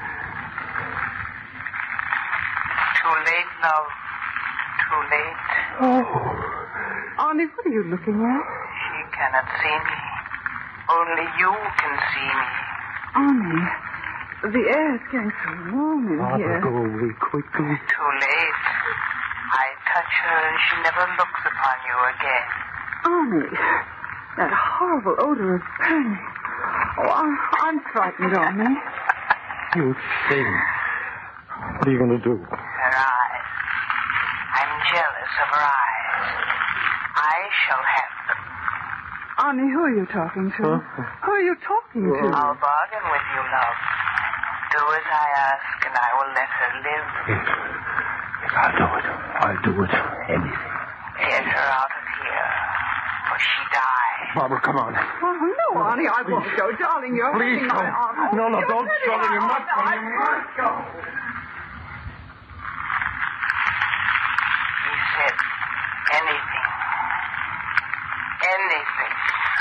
Too late, love. Too late. Oh. Arnie, what are you looking at? She cannot see me. Only you can see me. Arnie, the air is getting so warm in Barbara, here. go away quickly. Too late. I touch her and she never looks upon you again. Arnie, that horrible odor of burning. Oh, I'm, I'm frightened, Arnie. You thing. What are you going to do? Her eyes. I'm jealous of her eyes. I shall have them. Arnie, who are you talking to? Huh? Who are you talking to? I'll bargain with you, love. Do as I ask and I will let her live. Yes. Yes, I'll do it. I'll do it. Anything. Get her out of here, for she dies. Barbara, come on. Oh, no, Arnie, I won't go. Darling, you're Please, hurting my no. arm. Oh, No, no, you're don't hurting struggle. my You arm. must No, go. I You must go. He said anything. Anything.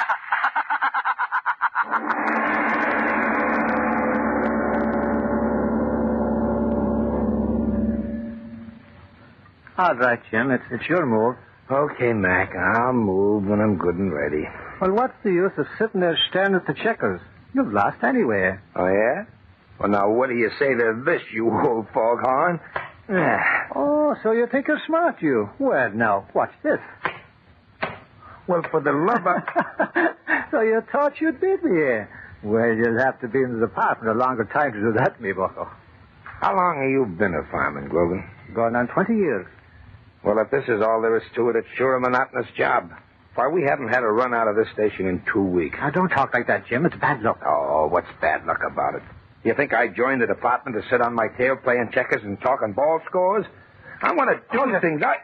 All right, Jim. It's, it's your move. Okay, Mac. I'll move when I'm good and ready. Well, what's the use of sitting there staring at the checkers? You've lost anyway. Oh, yeah? Well, now, what do you say to this, you old foghorn? Ah. Oh, so you think you're smart, you? Well, now, watch this. Well, for the love of... So you thought you'd beat me here? Well, you'll have to be in the department a longer time to do that, me bucko. How long have you been a fireman, Grogan? Going on twenty years. Well, if this is all there is to it, it's sure a monotonous job. Why, we haven't had a run out of this station in two weeks. Now, don't talk like that, Jim. It's bad luck. Oh, what's bad luck about it? You think I joined the department to sit on my tail playing checkers and talking ball scores? I want to do things. I...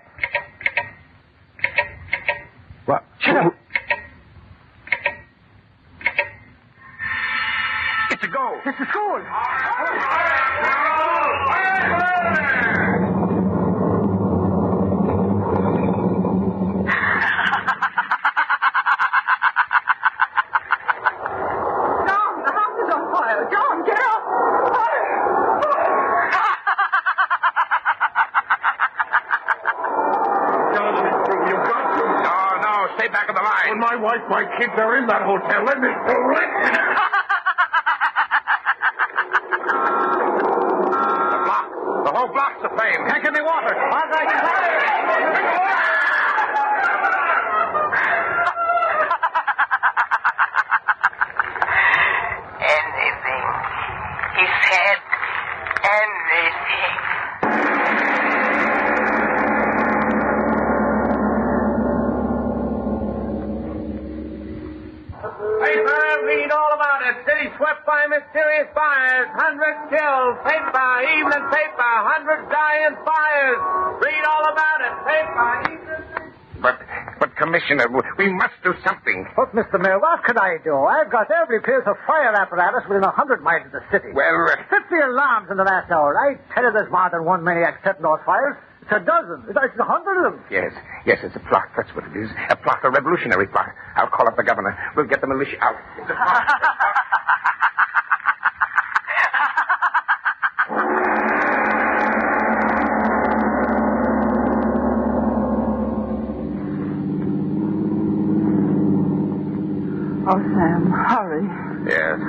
What? Shut up. It's a go. This is cool. My wife, my kids are in that hotel. Let me go. Let me. The block. The whole block's aflame. Can't get me water. All right. Anything. He said anything. Read all about it. City swept by mysterious fires. Hundreds killed. Paper, evening paper. Hundreds die in fires. Read all about it. Paper, evening paper. But, but, Commissioner, we must do something. Look, Mister Mayor, what can I do? I've got every piece of fire apparatus within a hundred miles of the city. Well, uh... fifty alarms in the last hour. I tell you there's more than one maniac setting those fires. It's a dozen. It's a hundred of them. Yes, yes, it's a plot. That's what it is. A plot, a revolutionary plot. I'll call up the governor. We'll get the militia out. It's a plot. Oh, Sam, hurry. Yes.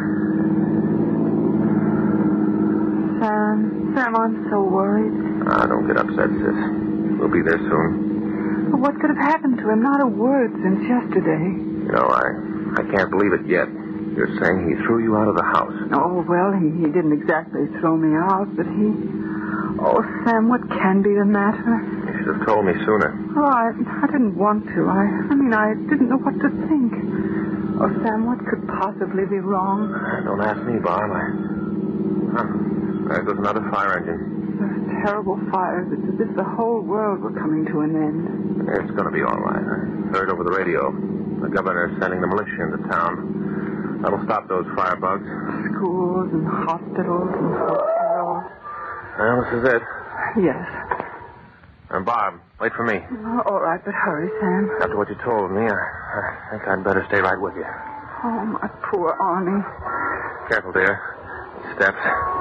Sam, Sam, I'm so worried. Ah, don't get upset, sis. We'll be there soon. What could have happened to him? Not a word since yesterday. You know, I, I can't believe it yet. You're saying he threw you out of the house. Oh, well, he, he didn't exactly throw me out, but he... Oh, Sam, what can be the matter? You should have told me sooner. Oh, I, I didn't want to. I, I mean, I didn't know what to think. Oh, Sam, what could possibly be wrong? Don't ask me, Barb. I... Huh. There goes another fire engine. Those terrible fires. It's as if the whole world were coming to an end. It's going to be all right. I heard over the radio. The governor's sending the militia into town. That'll stop those firebugs. Schools and hospitals and hotels. Well, this is it. Yes. And Bob, wait for me. Oh, all right, but hurry, Sam. After what you told me, I, I think I'd better stay right with you. Oh, my poor Arnie. Careful, dear. Steps.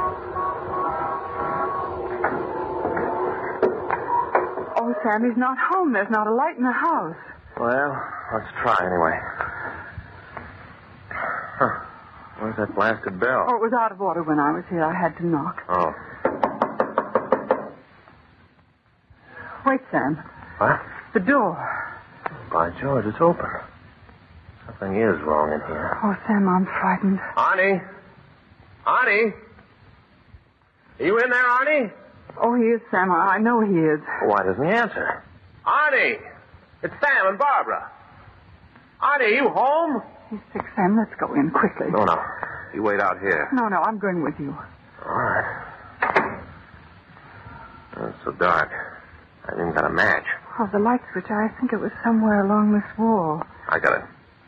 Oh, Sam, he's not home. There's not a light in the house. Well, let's try anyway. Huh. Where's that blasted bell? Oh, it was out of order when I was here. I had to knock. Oh. Wait, Sam. What? The door. By George, it's open. Something is wrong in here. Oh, Sam, I'm frightened. Arnie? Arnie? Are you in there, Arnie? Oh, he is, Sam. I I know he is. Why doesn't he answer? Arnie! It's Sam and Barbara. Arnie, are you home? He's sick, Sam. Let's go in quickly. No, no. You wait out here. No, no, I'm going with you. All right. Oh, it's so dark. I haven't even got a match. Oh, the light switch. I think it was somewhere along this wall. I got it.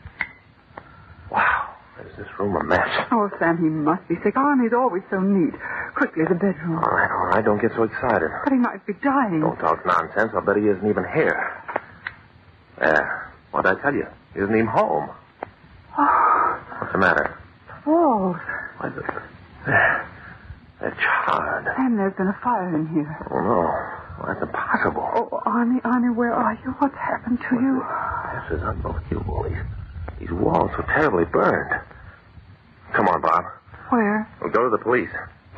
Wow. Is this room a mess? Oh, Sam, he must be sick. Arnie's always so neat. Quickly, the bedroom. All right, all right. Don't get so excited. But he might be dying. Don't talk nonsense. I'll bet he isn't even here. There. What'd I tell you? He isn't even home. Oh. What's the matter? Walls. Why, the... They're, they're charred. Sam, there's been a fire in here. Oh, no. Well, that's impossible. Oh, Arnie, Arnie, where are you? What's happened to you? This is unbelievable. These, these walls were terribly burned. Come on, Bob. Where? We'll go to the police.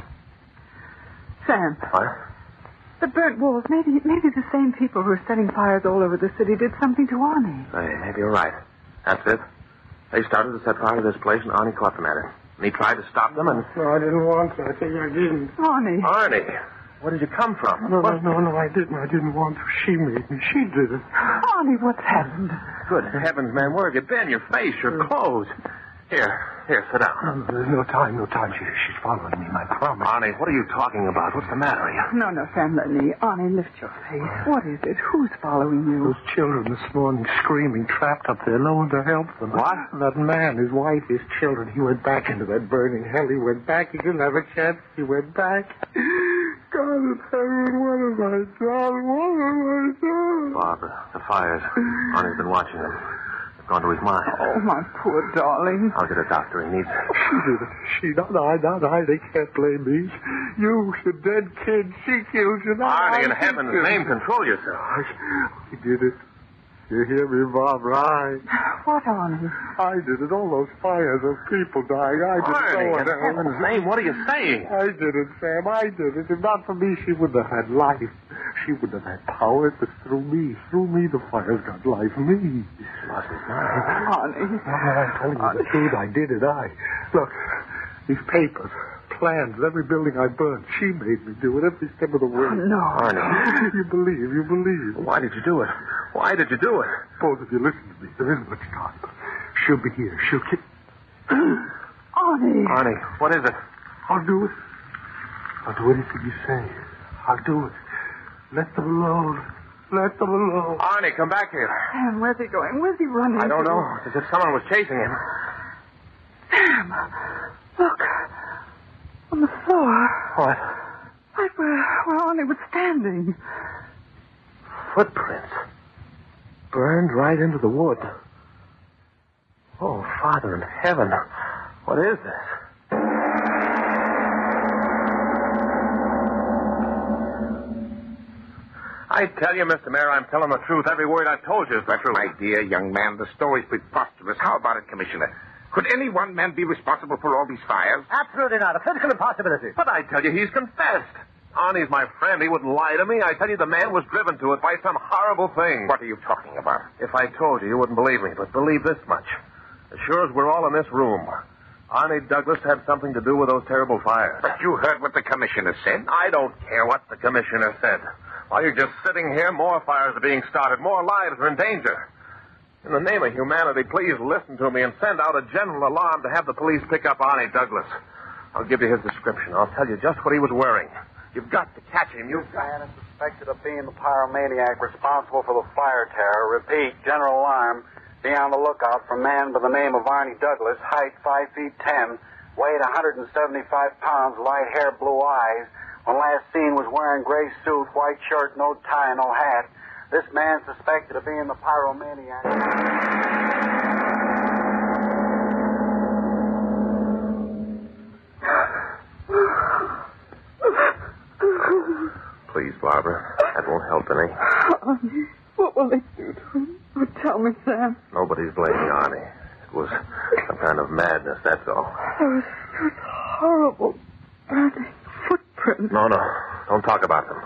Sam. What? The burnt walls. Maybe maybe the same people who are setting fires all over the city did something to Arnie. Hey, maybe you're right. That's it. They started to set fire to this place, and Arnie caught them at it. And he tried to stop them, and... No, I didn't want to. I think I didn't. Arnie. Arnie, where did you come from? No, what? no, no, no, I didn't. I didn't want to. She made me. She did it. Arnie, what's happened? Good heavens, man, where have you been? Your face, your clothes. Here, here, sit down. No, there's no time, no time. She, she's following me, I promise. Arnie, what are you talking about? What's the matter with you? No, no, Sam, let me. Arnie, lift your face. What is it? Who's following you? Those children this morning screaming, trapped up there, no one to help them. What? That man, his wife, his children, he went back into that burning hell. He went back. He didn't have a chance. He went back. God in heaven, what have I done? What have I done? Barbara, the fires. Arnie's been watching them. Gone to his mind. Oh, my poor darling. I'll get a doctor. He needs it. She did it. She, not I, not I. They can't blame me. You, the dead kid. She killed you. Not Arnie, I. in heaven's name, control yourself. I did it. You hear me, Barbara? I... What, Arnie? I did it. All those fires of people dying. I did it. Arnie, in heaven's name, what are you saying? I did it, Sam. I did it. If not for me, she wouldn't have had life. She wouldn't have had power. It was through me. Through me, the fires got life. Me. Lost his mind. Arnie. I'm telling you the truth. I did it. I. Look, these papers, plans, every building I burned. She made me do it every step of the way. Oh, no. Arnie. You believe. You believe. Why did you do it? Why did you do it? Both of you, listen to me. There isn't much time. She'll be here. She'll kill... Arnie. Arnie, what is it? I'll do it. I'll do anything you say. I'll do it. Let them alone. Let them alone. Arnie, come back here. Sam, where's he going? Where's he running I don't to? know. It's as if someone was chasing him. Sam, look. On the floor. What? Right where, where Arnie was standing. Footprints. Burned right into the wood. Oh, Father in heaven. What is this? I tell you, Mister Mayor, I'm telling the truth. Every word I've told you is the truth. My dear young man, the story's preposterous. How about it, Commissioner? Could any one man be responsible for all these fires? Absolutely not. A physical impossibility. But I tell you, he's confessed. Arnie's my friend. He wouldn't lie to me. I tell you, the man was driven to it by some horrible thing. What are you talking about? If I told you, you wouldn't believe me. But believe this much. As sure as we're all in this room, Arnie Douglas had something to do with those terrible fires. But you heard what the commissioner said. I don't care what the commissioner said. While you're just sitting here, more fires are being started. More lives are in danger. In the name of humanity, please listen to me and send out a general alarm to have the police pick up Arnie Douglas. I'll give you his description. I'll tell you just what he was wearing. You've got to catch him. You Man is suspected of being the pyromaniac responsible for the fire terror. Repeat, general alarm. Be on the lookout for a man by the name of Arnie Douglas, height five feet ten, weight one hundred seventy-five pounds, light hair, blue eyes, When last seen was wearing gray suit, white shirt, no tie, no hat. This man suspected of being the pyromaniac. Please, Barbara. That won't help any. Arnie, what will they do to him? Oh, tell me, Sam. Nobody's blaming Arnie. It was some kind of madness, that's all. Those, those horrible burning footprints. No, no. Don't talk about them.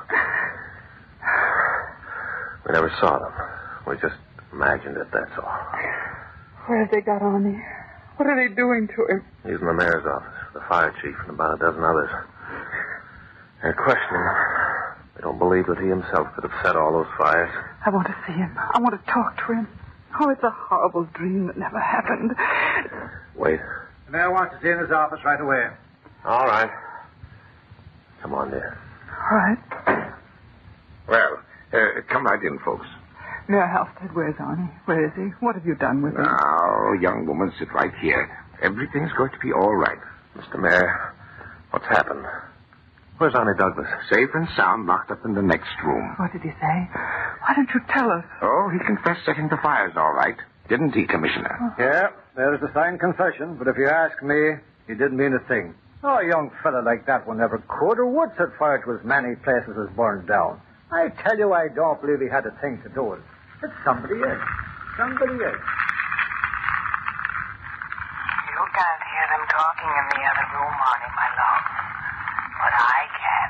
We never saw them. We just imagined it, that's all. Where have they got Arnie? What are they doing to him? He's in the mayor's office, the fire chief, and about a dozen others. They're questioning him. They don't believe that he himself could have set all those fires. I want to see him. I want to talk to him. Oh, it's a horrible dream that never happened. Wait. The mayor wants to see in his office right away. All right. Come on, dear. All right. Well, uh, come right in, folks. Mayor Halstead, where's Arnie? Where is he? What have you done with him? Now, young woman, sit right here. Everything's going to be all right. Mister Mayor, what's happened? Where's Arnie Douglas? Safe and sound, locked up in the next room. What did he say? Why don't you tell us? Oh, he confessed setting the fires all right. Didn't he, Commissioner? Oh. Yeah, there's a signed confession, but if you ask me, he didn't mean a thing. Oh, a young fella like that one never could or would set fire to as many places as burned down. I tell you, I don't believe he had a thing to do with it. It's somebody else. Somebody else. You can't hear them talking in the other room, Arnie, my love. But I can.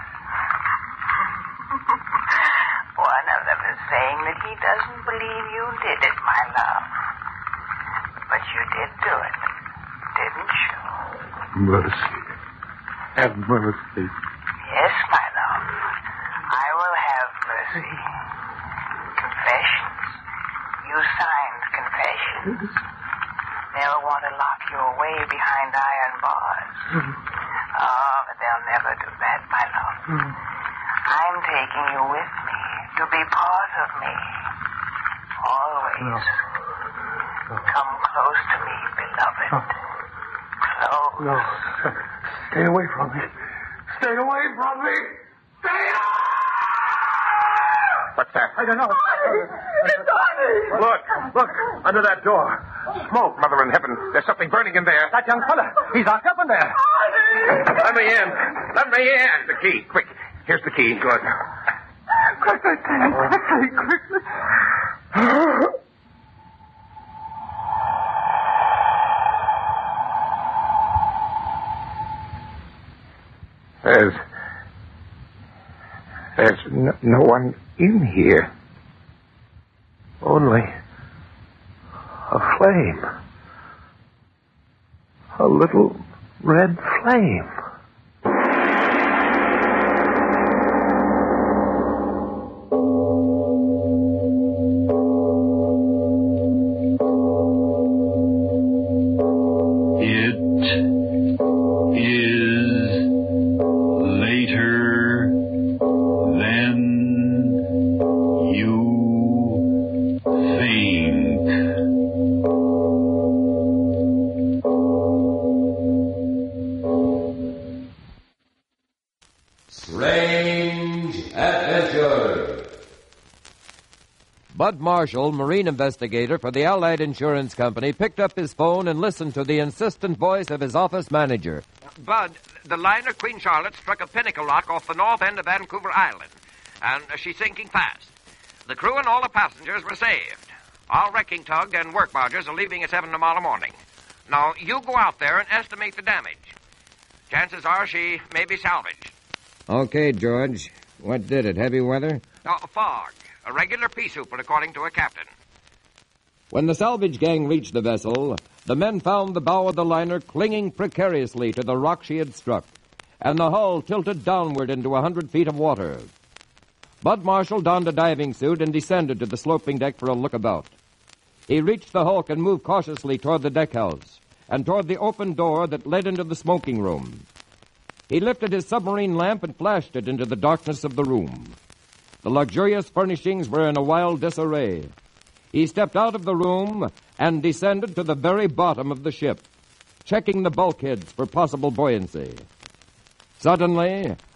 One of them is saying that he doesn't believe you did it, my love. But you did do it, didn't you? Mercy. Have mercy. Yes, my love. I will have mercy. Confessions. You signed confessions. They'll want to lock you away behind iron bars. Oh, but they'll never do that, my love. I'm taking you with me to be part of me. Always. No. Come close to me, beloved. No. Close. No. Stay away from me. Stay away from me. Stay away! What's that? I don't know. It's Arnie! Look, look, under that door. Smoke, Mother in heaven. There's something burning in there. That young fella. He's locked up in there. Arnie! Let me in. Let me in. The key. Quick. Here's the key. Good. Quickly, Sam. Quickly, quickly. There's... There's no, no one in here. Only a flame. A little red flame. Bud Marshall, marine investigator for the Allied Insurance Company, picked up his phone and listened to the insistent voice of his office manager. Bud, the liner Queen Charlotte struck a pinnacle rock off the north end of Vancouver Island, and she's sinking fast. The crew and all the passengers were saved. Our wrecking tug and work barges are leaving at seven tomorrow morning. Now, you go out there and estimate the damage. Chances are she may be salvaged. Okay, George. What did it? Heavy weather? Uh, fog. A regular pea soup, according to a captain. When the salvage gang reached the vessel, the men found the bow of the liner clinging precariously to the rock she had struck, and the hull tilted downward into a hundred feet of water. Bud Marshall donned a diving suit and descended to the sloping deck for a look about. He reached the hulk and moved cautiously toward the deckhouse and toward the open door that led into the smoking room. He lifted his submarine lamp and flashed it into the darkness of the room. The luxurious furnishings were in a wild disarray. He stepped out of the room and descended to the very bottom of the ship, checking the bulkheads for possible buoyancy. Suddenly,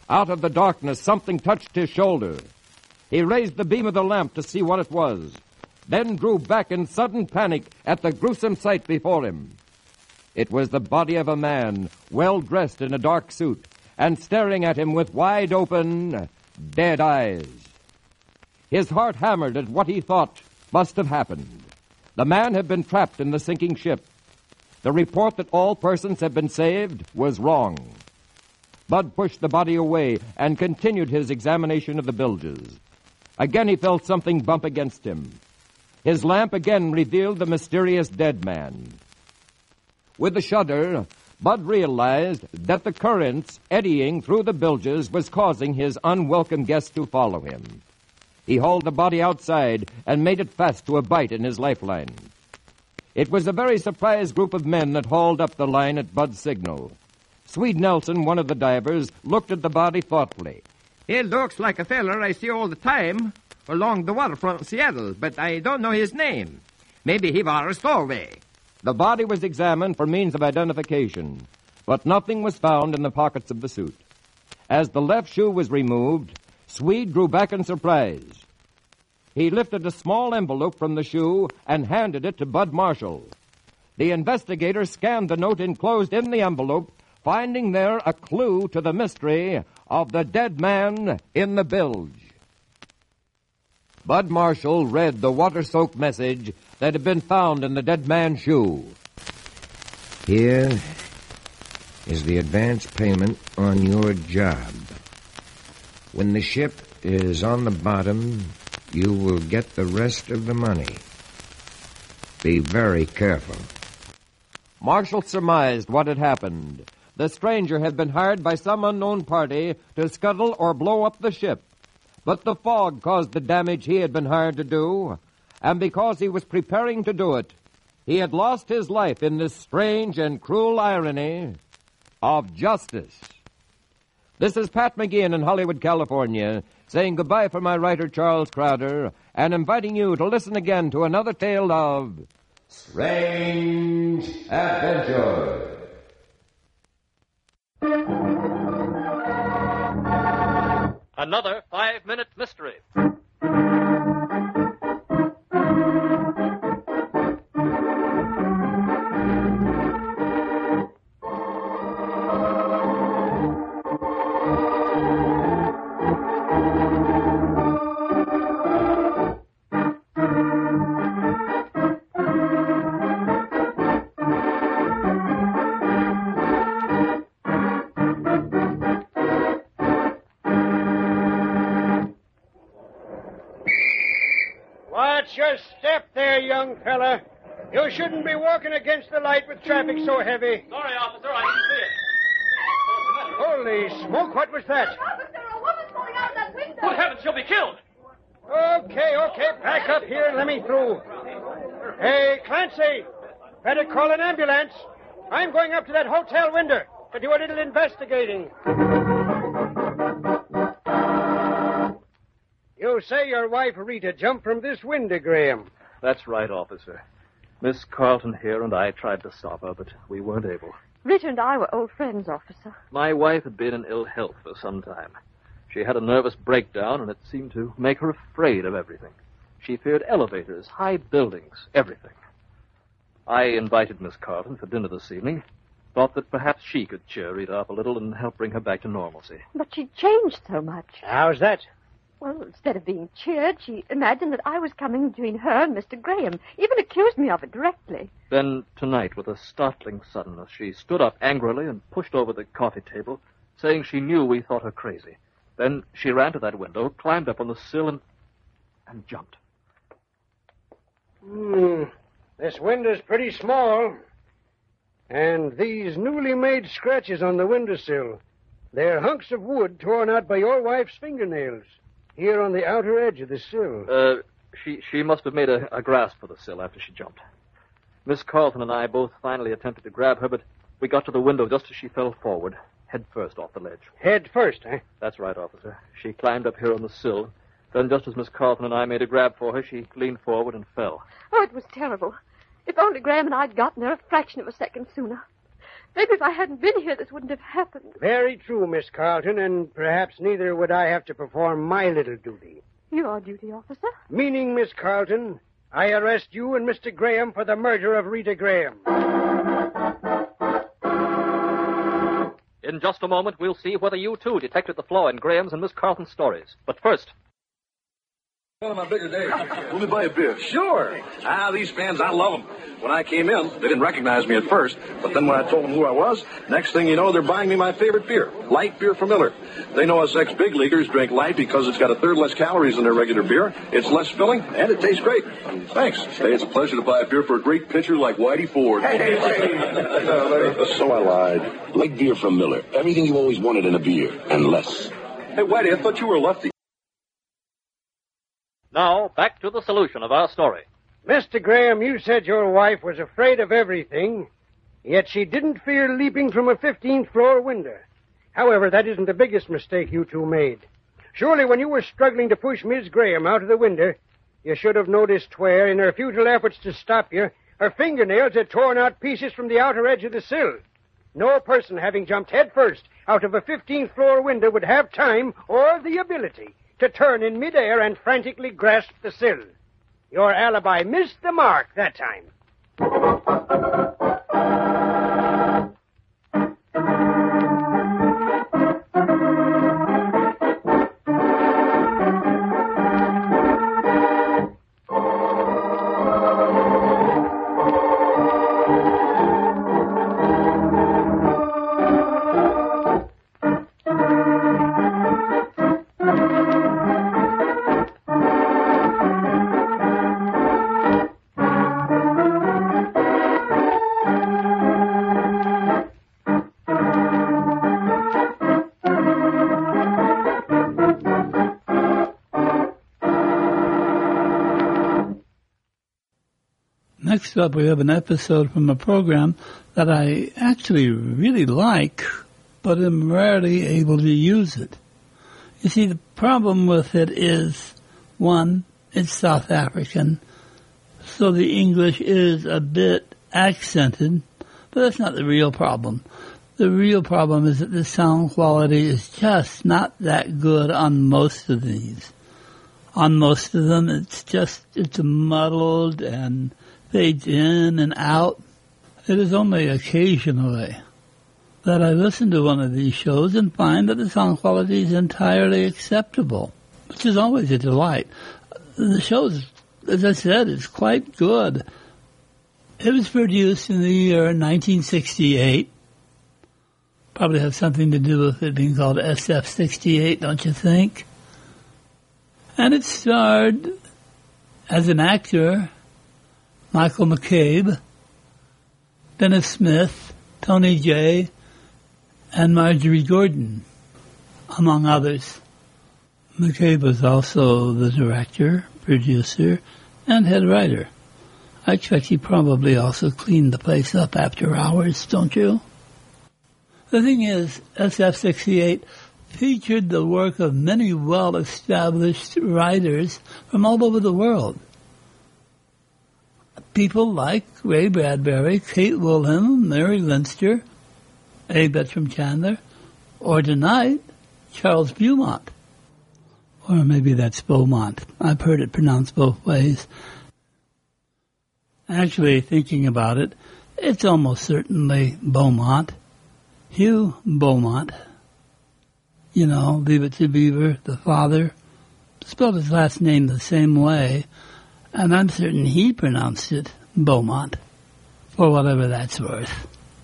Out of the darkness, something touched his shoulder. He raised the beam of the lamp to see what it was, then drew back in sudden panic at the gruesome sight before him. It was the body of a man, well dressed in a dark suit, and staring at him with wide-open, dead eyes. His heart hammered at what he thought must have happened. The man had been trapped in the sinking ship. The report that all persons had been saved was wrong. Bud pushed the body away and continued his examination of the bilges. Again he felt something bump against him. His lamp again revealed the mysterious dead man. With a shudder, Bud realized that the currents eddying through the bilges was causing his unwelcome guest to follow him. He hauled the body outside and made it fast to a bight in his lifeline. It was a very surprised group of men that hauled up the line at Bud's signal. Swede Nelson, one of the divers, looked at the body thoughtfully. He looks like a feller I see all the time along the waterfront in Seattle, but I don't know his name. Maybe he was a stowaway. The body was examined for means of identification, but nothing was found in the pockets of the suit. As the left shoe was removed, Swede drew back in surprise. He lifted a small envelope from the shoe and handed it to Bud Marshall. The investigator scanned the note enclosed in the envelope, finding there a clue to the mystery of the dead man in the bilge. Bud Marshall read the water-soaked message that had been found in the dead man's shoe. Here is the advance payment on your job. When the ship is on the bottom, you will get the rest of the money. Be very careful. Marshall surmised what had happened. The stranger had been hired by some unknown party to scuttle or blow up the ship. But the fog caused the damage he had been hired to do, and because he was preparing to do it, he had lost his life in this strange and cruel irony of justice. This is Pat McGeehan in Hollywood, California, saying goodbye for my writer, Charles Crowder, and inviting you to listen again to another tale of strange adventure. Another five-minute mystery. Watch your step there, young fella. You shouldn't be walking against the light with traffic so heavy. Sorry, officer, I didn't see it. Holy smoke, what was that? Officer, a woman's going out of that window. Good heavens, she'll be killed. Okay, okay, back up here and let me through. Hey, Clancy, better call an ambulance. I'm going up to that hotel window to do a little investigating. You say your wife Rita jumped from this window, Graham. That's right, officer. Miss Carlton here and I tried to stop her, but we weren't able. Rita and I were old friends, officer. My wife had been in ill health for some time. She had a nervous breakdown, and it seemed to make her afraid of everything. She feared elevators, high buildings, everything. I invited Miss Carlton for dinner this evening. Thought that perhaps she could cheer Rita up a little and help bring her back to normalcy. But she changed so much. How's that? Well, instead of being cheered, she imagined that I was coming between her and Mister Graham. Even accused me of it directly. Then, tonight, with a startling suddenness, she stood up angrily and pushed over the coffee table, saying she knew we thought her crazy. Then she ran to that window, climbed up on the sill, and... and jumped. Hmm. This window's pretty small. And these newly made scratches on the windowsill, they're hunks of wood torn out by your wife's fingernails. Here on the outer edge of the sill. Uh, she she must have made a, a grasp for the sill after she jumped. Miss Carlton and I both finally attempted to grab her, but we got to the window just as she fell forward, head first off the ledge. Head first, eh? That's right, officer. She climbed up here on the sill. Then just as Miss Carlton and I made a grab for her, she leaned forward and fell. Oh, it was terrible. If only Graham and I'd gotten there a fraction of a second sooner. Maybe if I hadn't been here, this wouldn't have happened. Very true, Miss Carlton, and perhaps neither would I have to perform my little duty. You are duty officer? Meaning, Miss Carlton, I arrest you and Mister Graham for the murder of Rita Graham. In just a moment, we'll see whether you, too, detected the flaw in Graham's and Miss Carlton's stories. But first... One of my bigger days. Let me buy a beer. Sure. Ah, these fans, I love them. When I came in, they didn't recognize me at first, but then when I told them who I was, next thing you know, they're buying me my favorite beer, light beer from Miller. They know us ex-big leaguers drink light because it's got a third less calories than their regular beer. It's less filling, and it tastes great. Thanks. Hey, it's a pleasure to buy a beer for a great pitcher like Whitey Ford. Hey, hey, hey. So I lied. Light beer from Miller. Everything you always wanted in a beer, and less. Hey, Whitey, I thought you were a lefty. Now, back to the solution of our story. Mister Graham, you said your wife was afraid of everything, yet she didn't fear leaping from a fifteenth floor window. However, that isn't the biggest mistake you two made. Surely when you were struggling to push Miss Graham out of the window, you should have noticed where, in her futile efforts to stop you, her fingernails had torn out pieces from the outer edge of the sill. No person having jumped headfirst out of a fifteenth floor window would have time or the ability to turn in midair and frantically grasp the sill. Your alibi missed the mark that time. Next up, we have an episode from a program that I actually really like, but am rarely able to use it. You see, the problem with it is, one, it's South African, so the English is a bit accented, but that's not the real problem. The real problem is that the sound quality is just not that good on most of these. On most of them, it's just, it's muddled and fades in and out. It is only occasionally that I listen to one of these shows and find that the sound quality is entirely acceptable, which is always a delight. The show, as I said, is quite good. It was produced in the year nineteen sixty-eight. Probably has something to do with it being called S F sixty-eight, don't you think? And it starred as an actor Michael McCabe, Dennis Smith, Tony Jay, and Marjorie Gordon, among others. McCabe was also the director, producer, and head writer. I expect he probably also cleaned the place up after hours, don't you? The thing is, S F sixty-eight featured the work of many well-established writers from all over the world. People like Ray Bradbury, Kate Wilhelm, Mary Leinster, A. Bertram Chandler, or tonight, Charles Beaumont. Or maybe that's Beaumont. I've heard it pronounced both ways. Actually, thinking about it, it's almost certainly Beaumont. Hugh Beaumont. You know, Leave It to Beaver, the father, spelled his last name the same way, and I'm certain he pronounced it Beaumont, for whatever that's worth.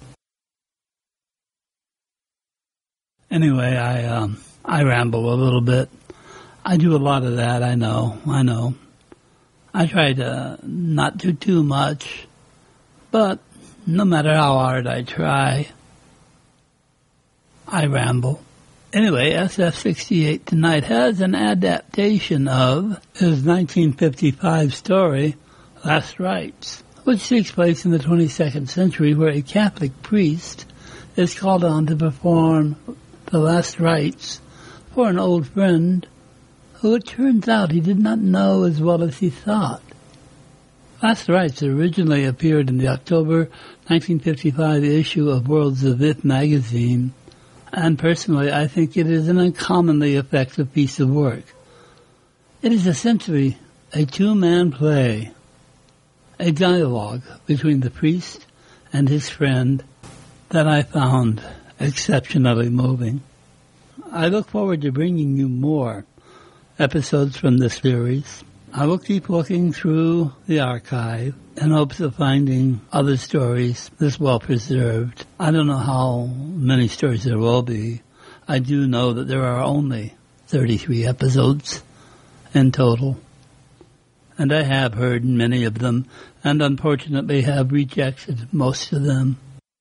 Anyway, I um, I ramble a little bit. I do a lot of that, I know, I know. I try to not do too much, but no matter how hard I try, I ramble. Anyway, S F sixty-eight tonight has an adaptation of his nineteen fifty-five story, Last Rites, which takes place in the twenty-second century, where a Catholic priest is called on to perform the last rites for an old friend who it turns out he did not know as well as he thought. Last Rites originally appeared in the October nineteen fifty-five issue of Worlds of If magazine, and personally I think it is an uncommonly effective piece of work. It is essentially a two-man play, a dialogue between the priest and his friend that I found exceptionally moving. I look forward to bringing you more episodes from this series. I will keep looking through the archive in hopes of finding other stories this well preserved. I don't know how many stories there will be. I do know that there are only thirty-three episodes in total. And I have heard many of them, and unfortunately have rejected most of them.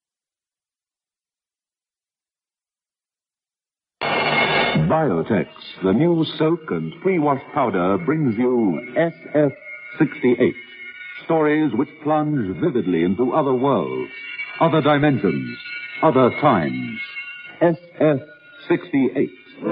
Biotex, the new soak and pre-wash powder, brings you S F sixty-eight. Stories which plunge vividly into other worlds, other dimensions, other times. S F sixty-eight.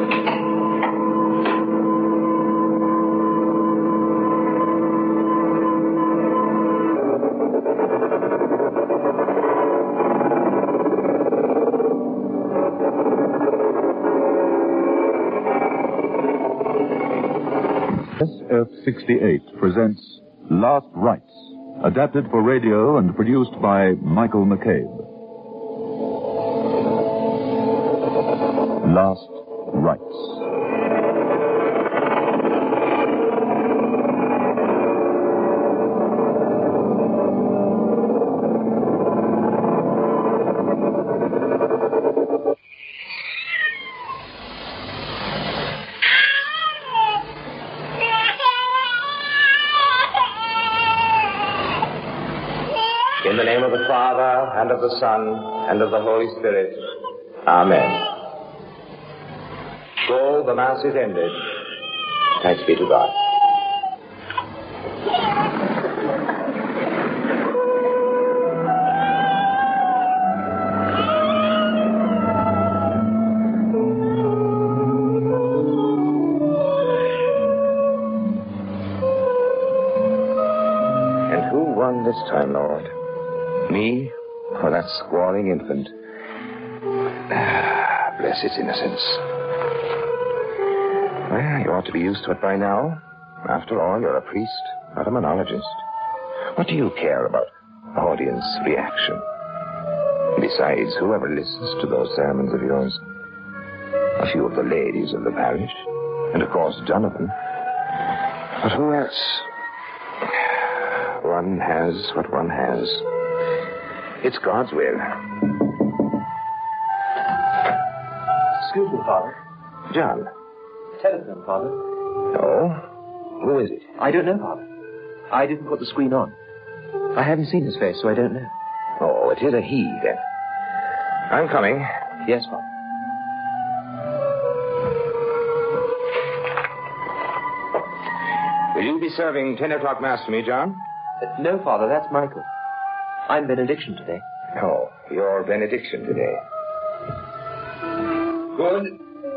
S F sixty-eight presents Last Rites, adapted for radio and produced by Michael McCabe. Last Rites. In the name of the Father, and of the Son, and of the Holy Spirit. Amen. Go, the Mass is ended. Thanks be to God. And who won this time, Lord? Me or that squalling infant? Ah, bless its innocence. Well, you ought to be used to it by now. After all, you're a priest, not a monologist. What do you care about audience reaction? Besides, whoever listens to those sermons of yours? A few of the ladies of the parish, and of course Jonathan. But who else? One has what one has. It's God's will. Excuse me, Father. John. Telephone, Father. Oh? Who is it? I don't know, Father. I didn't put the screen on. I haven't seen his face, so I don't know. Oh, it is a he, then. I'm coming. Yes, Father. Will you be serving ten o'clock Mass for me, John? Uh, no, Father, that's Michael. I'm benediction today. Oh, your benediction today. Good.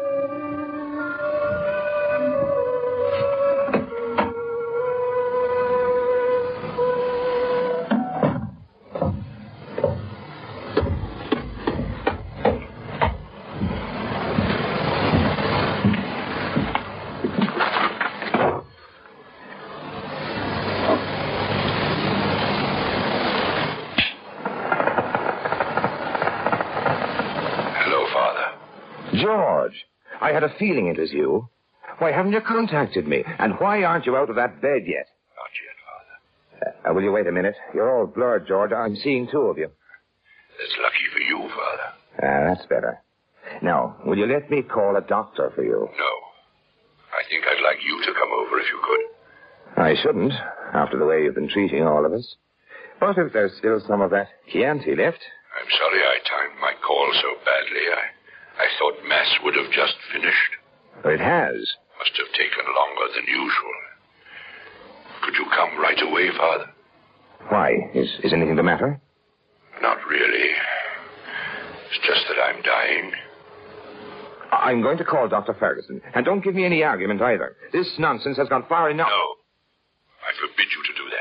George, I had a feeling it was you. Why haven't you contacted me? And why aren't you out of that bed yet? Not yet, Father. Uh, will you wait a minute? You're all blurred, George. I'm seeing two of you. That's lucky for you, Father. Ah, that's better. Now, will you let me call a doctor for you? No. I think I'd like you to come over if you could. I shouldn't, after the way you've been treating all of us. But if there's still some of that Chianti left... I'm sorry I timed my call so badly. I... I thought Mass would have just finished. It has. Must have taken longer than usual. Could you come right away, Father? Why? Is, is anything the matter? Not really. It's just that I'm dying. I'm going to call Doctor Ferguson. And don't give me any argument either. This nonsense has gone far enough. No. I forbid you to do that.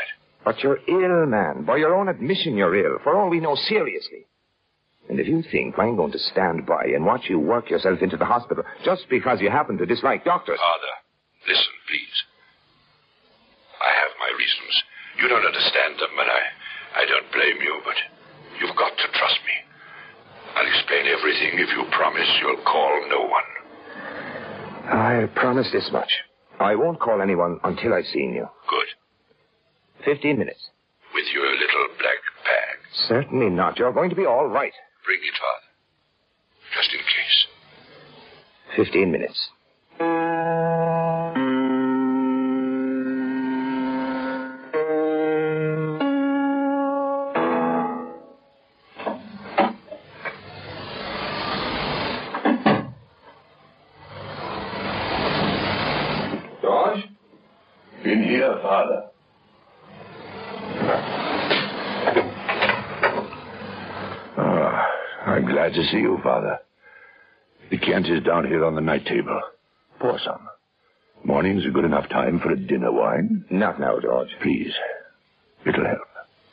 But you're ill, man. By your own admission, you're ill. For all we know, seriously. And if you think I'm going to stand by and watch you work yourself into the hospital just because you happen to dislike doctors... Father, listen, please. I have my reasons. You don't understand them, and I, I don't blame you, but you've got to trust me. I'll explain everything if you promise you'll call no one. I promise this much. I won't call anyone until I've seen you. Good. Fifteen minutes. With your little black bag. Certainly not. You're going to be all right. Bring it, Father. Just in case. Fifteen minutes. George? In here, Father. I'm glad to see you, Father. The Kent is down here on the night table. Pour some. Morning's a good enough time for a dinner wine. Not now, George. Please. It'll help.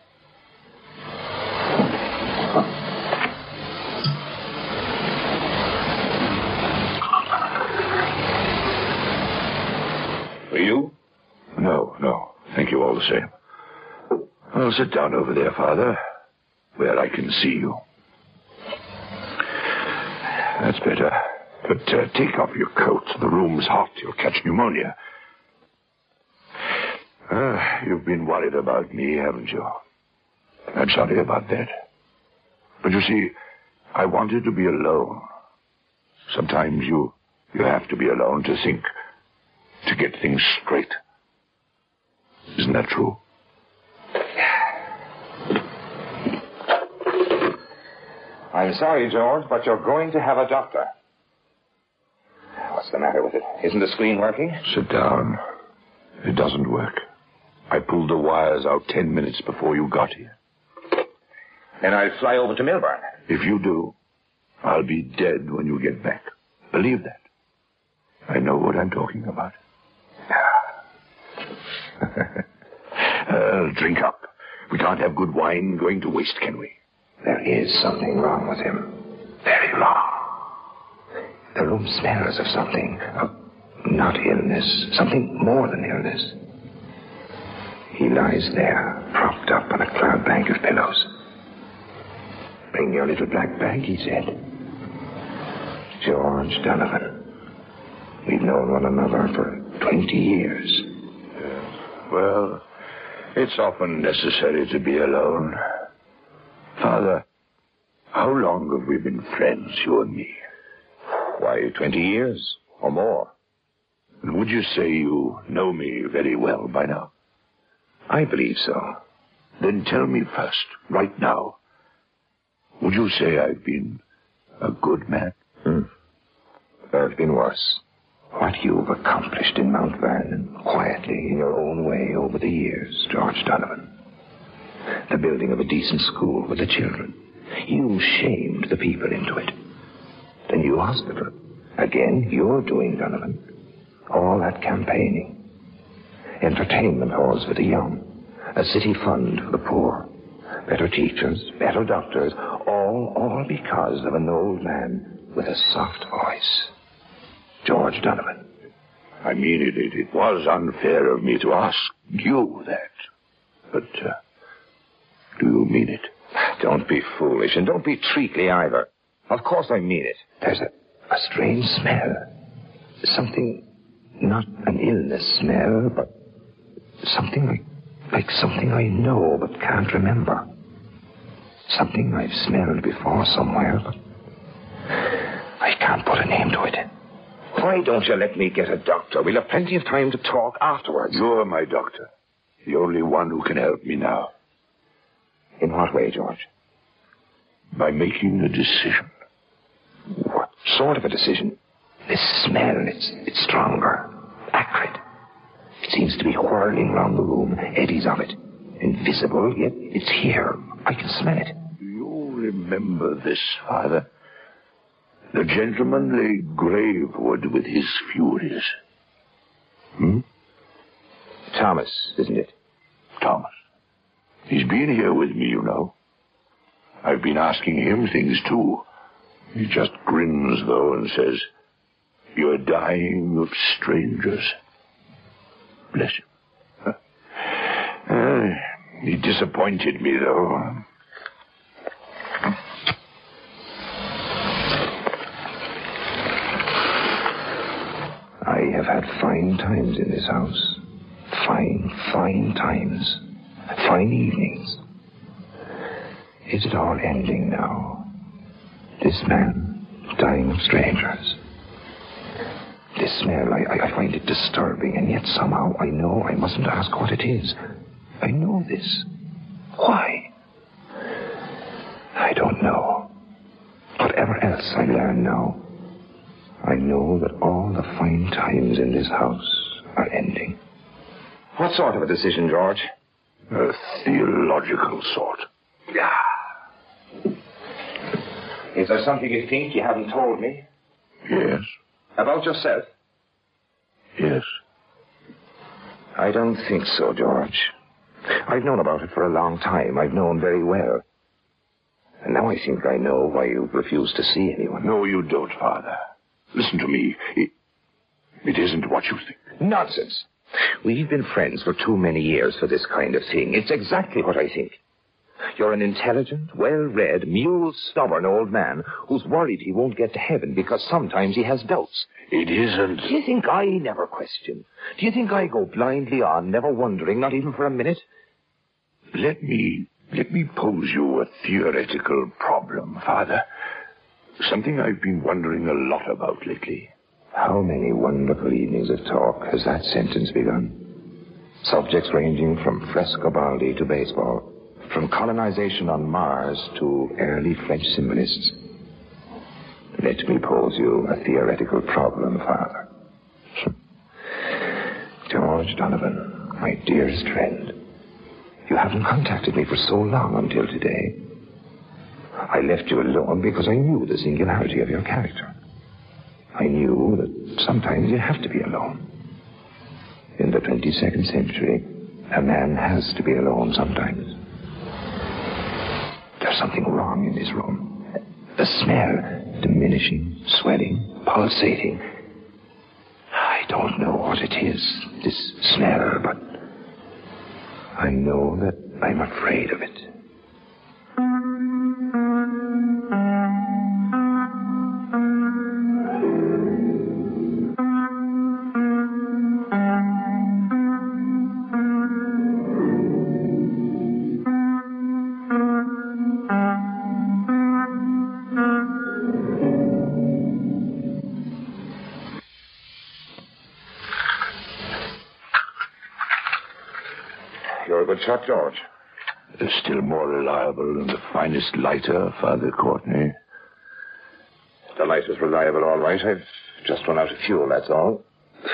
For you? No, no. Thank you all the same. I'll sit down over there, Father, where I can see you. That's better. But uh, take off your coat. The room's hot. You'll catch pneumonia. Uh, you've been worried about me, haven't you? I'm sorry about that. But you see, I wanted to be alone. Sometimes you, you have to be alone to think, to get things straight. Isn't that true? I'm sorry, George, but you're going to have a doctor. What's the matter with it? Isn't the screen working? Sit down. It doesn't work. I pulled the wires out ten minutes before you got here. Then I'll fly over to Milburn. If you do, I'll be dead when you get back. Believe that. I know what I'm talking about. uh, drink up. We can't have good wine going to waste, can we? There is something wrong with him. Very wrong. The room smells of something. Of not illness. Something more than illness. He lies there, propped up on a cloud bank of pillows. Bring your little black bag, he said. George Donovan. We've known one another for twenty years. Well, it's often necessary to be alone. Father, how long have we been friends, you and me? Why, twenty years or more. And would you say you know me very well by now? I believe so. Then tell me first, right now, would you say I've been a good man? Hmm. There have been worse. What you've accomplished in Mount Vernon, quietly, in your own way, over the years, George Donovan. The building of a decent school with the children. You shamed the people into it. The new hospital. Again, you're doing, Donovan. All that campaigning. Entertainment halls for the young. A city fund for the poor. Better teachers, better doctors. All, all because of an old man with a soft voice. George Donovan. I mean, it, it, it was unfair of me to ask you that. But, uh, do you mean it? Don't be foolish, and don't be treacly either. Of course I mean it. There's a, a strange smell. Something, not an illness smell, but something like, like something I know but can't remember. Something I've smelled before somewhere, but I can't put a name to it. Why don't you let me get a doctor? We'll have plenty of time to talk afterwards. You're my doctor. The only one who can help me now. In what way, George? By making a decision. What sort of a decision? This smell, it's, it's stronger, acrid. It seems to be whirling around the room, eddies of it. Invisible, yet it's here. I can smell it. Do you remember this, Father? The gentlemanly Gravewood with his furies. Hmm? Thomas, isn't it? Thomas. He's been here with me, you know. I've been asking him things, too. He just grins, though, and says, "You're dying of strangers." Bless him. Huh? Uh, he disappointed me, though. I have had fine times in this house. Fine, fine times. Fine evenings. Is it all ending now? This man dying of strangers. This smell, I, I find it disturbing, and yet somehow I know I mustn't ask what it is. I know this. Why? I don't know. Whatever else I learn now, I know that all the fine times in this house are ending. What sort of a decision, George? A theological sort. Yeah. Is there something you think you haven't told me? Yes. About yourself? Yes. I don't think so, George. I've known about it for a long time. I've known very well. And now I think I know why you refuse to see anyone. No, you don't, Father. Listen to me. It, it isn't what you think. Nonsense. We've been friends for too many years for this kind of thing. It's exactly what I think. You're an intelligent, well-read, mule-stubborn old man who's worried he won't get to heaven because sometimes he has doubts. It isn't. Do you think I never question? Do you think I go blindly on, never wondering, not even for a minute? Let me, let me pose you a theoretical problem, Father. Something I've been wondering a lot about lately. How many wonderful evenings of talk has that sentence begun? Subjects ranging from Frescobaldi to baseball, from colonization on Mars to early French symbolists. Let me pose you a theoretical problem, Father. George Donovan, my dearest friend, you haven't contacted me for so long until today. I left you alone because I knew the singularity of your character. I knew that sometimes you have to be alone. In the twenty-second century, a man has to be alone sometimes. There's something wrong in this room. The smell, diminishing, swelling, pulsating. I don't know what it is, this smell, but I know that I'm afraid of it. You're a good shot, George. Still more reliable than the finest lighter, Father Courtney. The lighter's reliable, all right. I've just run out of fuel, that's all.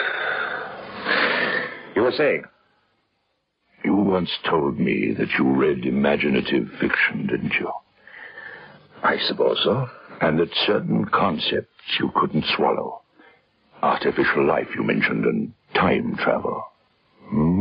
You were saying? You once told me that you read imaginative fiction, didn't you? I suppose so. And that certain concepts you couldn't swallow. Artificial life, you mentioned, and time travel. Hmm?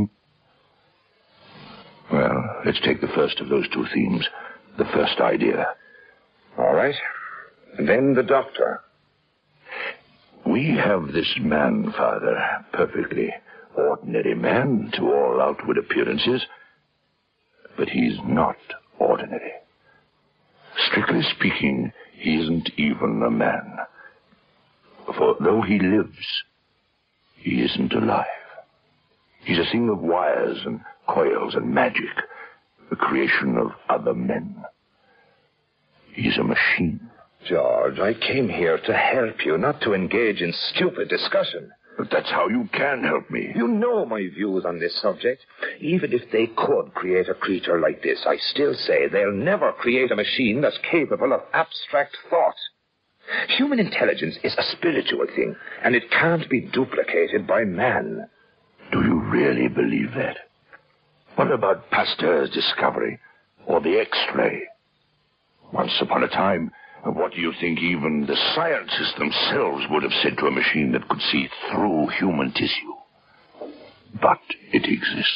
Well, let's take the first of those two themes. The first idea. All right. Then the doctor. We have this man, Father, perfectly ordinary man to all outward appearances, but he's not ordinary. Strictly speaking, he isn't even a man. For though he lives, he isn't alive. He's a thing of wires and coils and magic, the creation of other men. He's a machine. George, I came here to help you, not to engage in stupid discussion. But that's how you can help me. You know my views on this subject. Even if they could create a creature like this, I still say they'll never create a machine that's capable of abstract thought. Human intelligence is a spiritual thing, and it can't be duplicated by man. Do you really believe that? What about Pasteur's discovery, or the X-ray? Once upon a time, what do you think even the scientists themselves would have said to a machine that could see through human tissue? But it exists.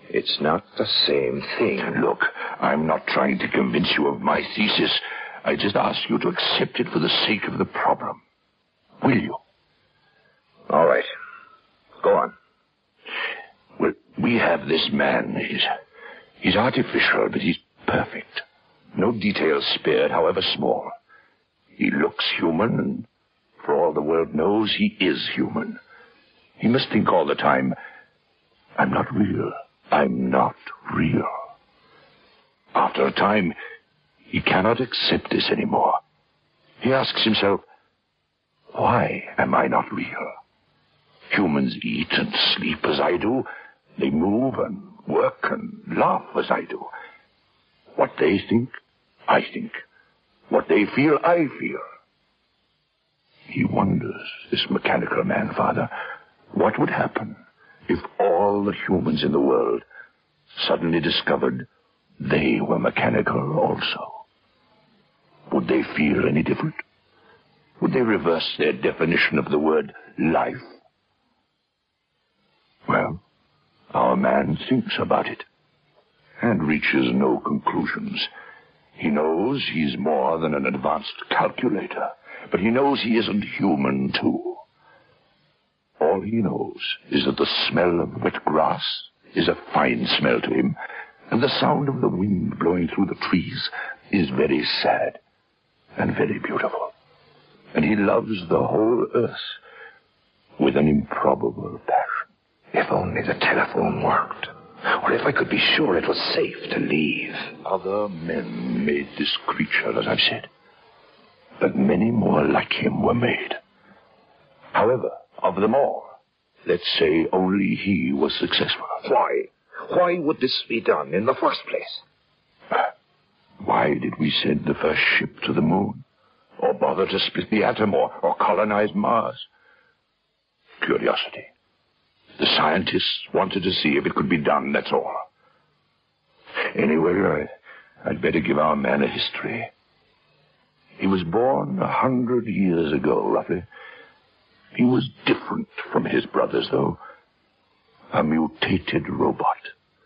It's not the same thing. Look, I'm not trying to convince you of my thesis. I just ask you to accept it for the sake of the problem. Will you? All right. Go on. Well, we have this man. He's, he's artificial, but he's perfect. No details spared, however small. He looks human, and for all the world knows, he is human. He must think all the time, I'm not real. I'm not real. After a time, he cannot accept this anymore. He asks himself, why am I not real? Humans eat and sleep as I do. They move and work and laugh as I do. What they think, I think. What they feel, I feel. He wonders, this mechanical man, Father, what would happen if all the humans in the world suddenly discovered they were mechanical also? Would they feel any different? Would they reverse their definition of the word life? Well, our man thinks about it and reaches no conclusions. He knows he's more than an advanced calculator, but he knows he isn't human, too. All he knows is that the smell of wet grass is a fine smell to him, and the sound of the wind blowing through the trees is very sad and very beautiful. And he loves the whole earth with an improbable passion. If only the telephone worked. Or if I could be sure it was safe to leave. Other men made this creature, as I've said. But many more like him were made. However, of them all, let's say only he was successful. Why? Why would this be done in the first place? Why did we send the first ship to the moon? Or bother to split the atom or, or colonize Mars? Curiosity. The scientists wanted to see if it could be done, that's all. Anyway, I, I'd better give our man a history. He was born a hundred years ago, roughly. He was different from his brothers, though. A mutated robot.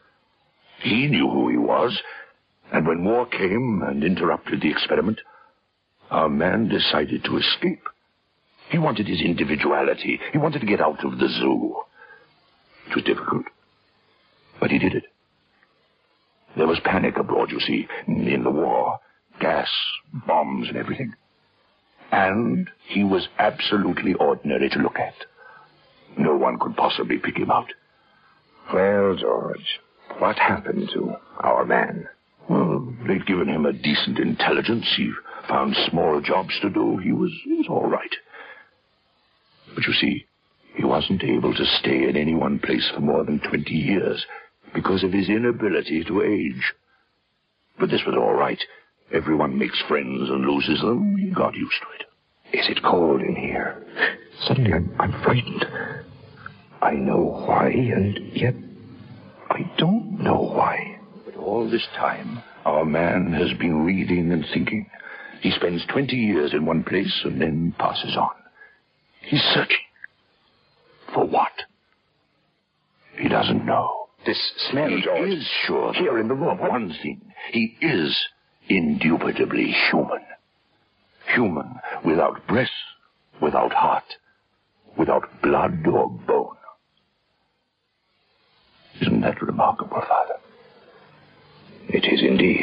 He knew who he was, and when war came and interrupted the experiment, our man decided to escape. He wanted his individuality. He wanted to get out of the zoo. It was difficult, but he did it. There was panic abroad, you see, in the war. Gas, bombs, and everything. And he was absolutely ordinary to look at. No one could possibly pick him out. Well, George, what happened to our man? Well, they'd given him a decent intelligence. He found small jobs to do. He was, he was all right. But you see, he wasn't able to stay in any one place for more than twenty years because of his inability to age. But this was all right. Everyone makes friends and loses them. He got used to it. Is it cold in here? Suddenly I'm, I'm frightened. I know why, and yet I don't know why. But all this time, our man has been reading and thinking. He spends twenty years in one place and then passes on. He's searching. For what? He doesn't know. This smell, he George. is sure. Here in the room. What? One thing. He is indubitably human. Human without breath, without heart, without blood or bone. Isn't that remarkable, Father? It is indeed.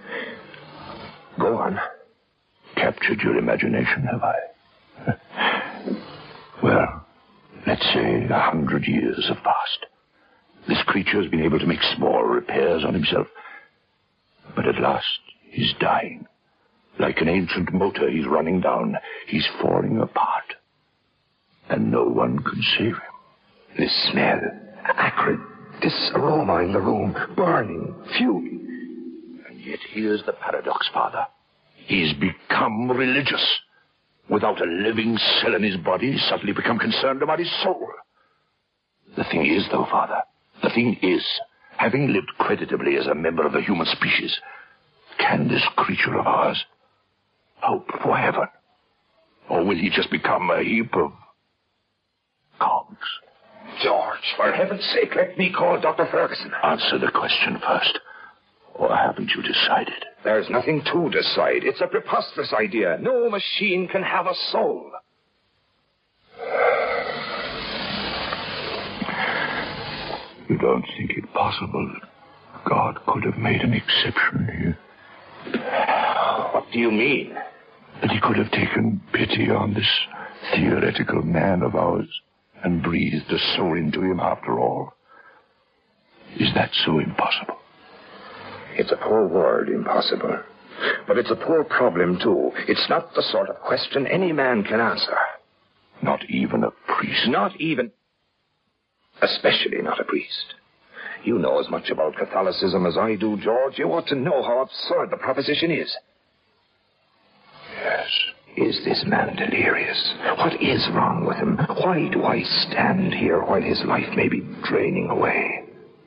Go on. Captured your imagination, have I? Well, let's say a hundred years have passed. This creature has been able to make small repairs on himself. But at last, he's dying. Like an ancient motor, he's running down. He's falling apart. And no one can save him. This smell, acrid, this aroma in the room, burning, fuming. And yet here's the paradox, Father. He's become religious. Without a living cell in his body, he's suddenly become concerned about his soul. The thing is, though, Father, the thing is, having lived creditably as a member of the human species, can this creature of ours hope for heaven? Or will he just become a heap of cogs? George, For heaven's sake, let me call Doctor Ferguson. Answer the question first. Or haven't you decided? There's nothing to decide. It's a preposterous idea. No machine can have a soul. You don't think it possible that God could have made an exception here? What do you mean? That he could have taken pity on this theoretical man of ours and breathed a soul into him after all? Is that so impossible? It's a poor word, impossible. But it's a poor problem, too. It's not the sort of question any man can answer. Not even a priest? Not even... Especially not a priest. You know as much about Catholicism as I do, George. You ought to know how absurd the proposition is. Yes. Is this man delirious? What is wrong with him? Why do I stand here while his life may be draining away?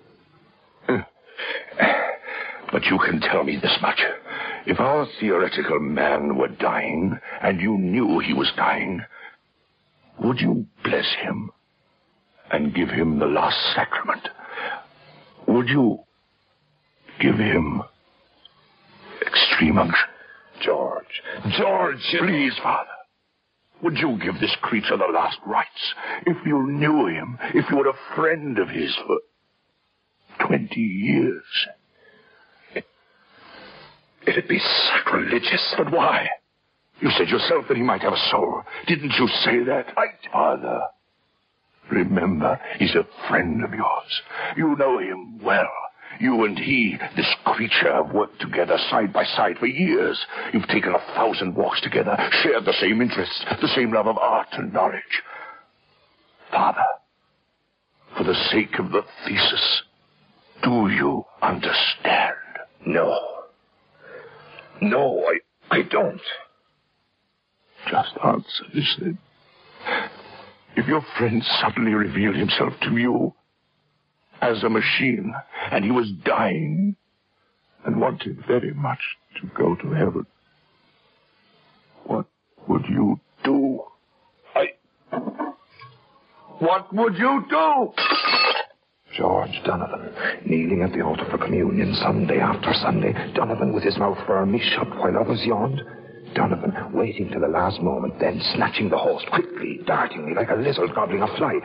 But you can tell me this much. If our theoretical man were dying, and you knew he was dying, would you bless him and give him the last sacrament? Would you give him extreme unction? George, George! Please, Father. Would you give this creature the last rites? If you knew him, if you were a friend of his for twenty years... It'd be sacrilegious. But why? You said yourself that he might have a soul. Didn't you say that? I... Father, remember, he's a friend of yours. You know him well. You and he, this creature, have worked together side by side for years. You've taken a thousand walks together, shared the same interests, the same love of art and knowledge. Father, for the sake of the thesis, do you understand? No. No, I, I don't. Just answer this, then. If your friend suddenly revealed himself to you as a machine, and he was dying and wanted very much to go to heaven, what would you do? I... What would you do? George Donovan, kneeling at the altar for communion Sunday after Sunday. Donovan with his mouth firmly shut while others yawned. Donovan waiting till the last moment, then snatching the host quickly, dartingly, like a lizard gobbling a fly.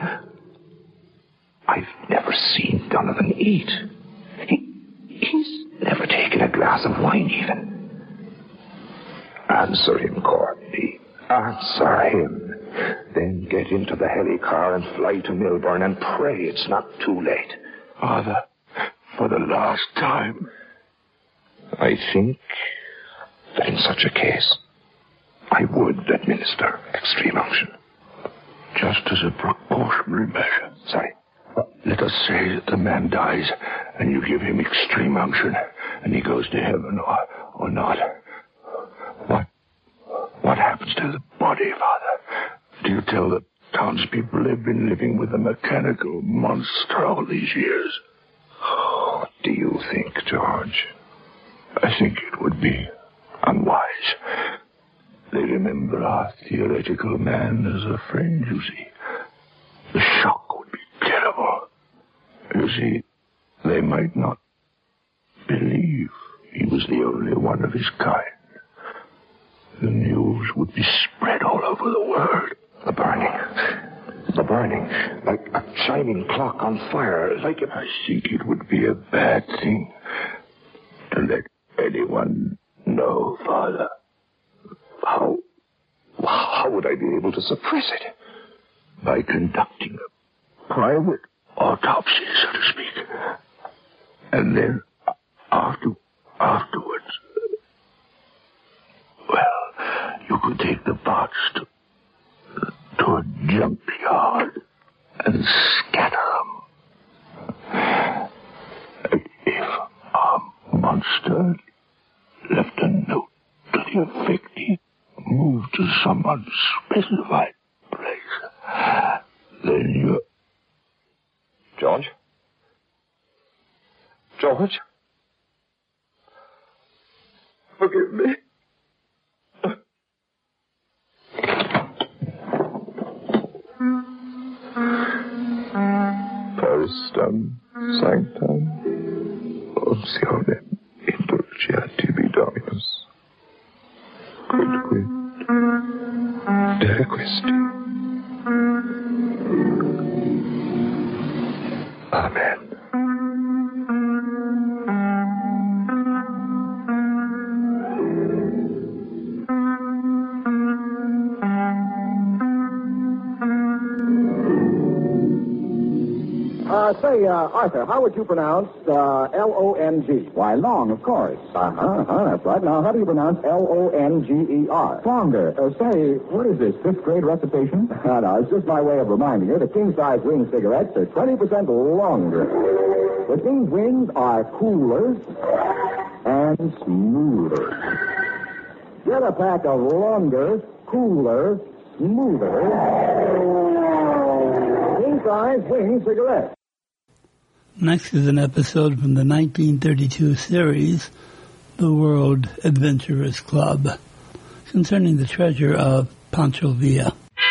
I've never seen Donovan eat. He, he's never taken a glass of wine, even. Answer him, Courtney. Answer him. Then get into the heli car and fly to Milburn and pray it's not too late. Father, for the last time. I think that in such a case, I would administer extreme unction. Just as a precautionary measure. Sorry. Let us say that the man dies and you give him extreme unction and he goes to heaven or, or not. What, what happens to the body, Father? Do you tell the townspeople they've been living with a mechanical monster all these years? What do you think, George? I think it would be unwise. They remember our theoretical man as a friend, you see. The shock would be terrible. You see, they might not believe he was the only one of his kind. The news would be spread all over the world. The burning. The burning. Like a chiming clock on fire. Like a... I think it would be a bad thing to let anyone know, Father. How... How would I be able to suppress it? By conducting a private autopsy, so to speak. And then, after, afterwards... Well, you could take the parts to... to a junkyard and scatter them. If a monster left a note to the effect he moved to some unspecified place, then you... George? George? Forgive me. Christum sanctam uncionem indulgeat tibi Dominus. Quidquid de Christi. Amen. Uh, say, uh, Arthur, how would you pronounce uh, L O N G? Why, long, of course. Uh-huh, uh-huh, that's right. Now, how do you pronounce L O N G E R? Longer. Uh, say, what is this, fifth grade recitation? No, no, it's just my way of reminding you that king-size wing cigarettes are twenty percent longer. Which means wings are cooler and smoother. Get a pack of longer, cooler, smoother king-size wing cigarettes. Next is an episode from the nineteen thirty-two series, The World Adventurers Club, concerning the treasure of Pancho Villa.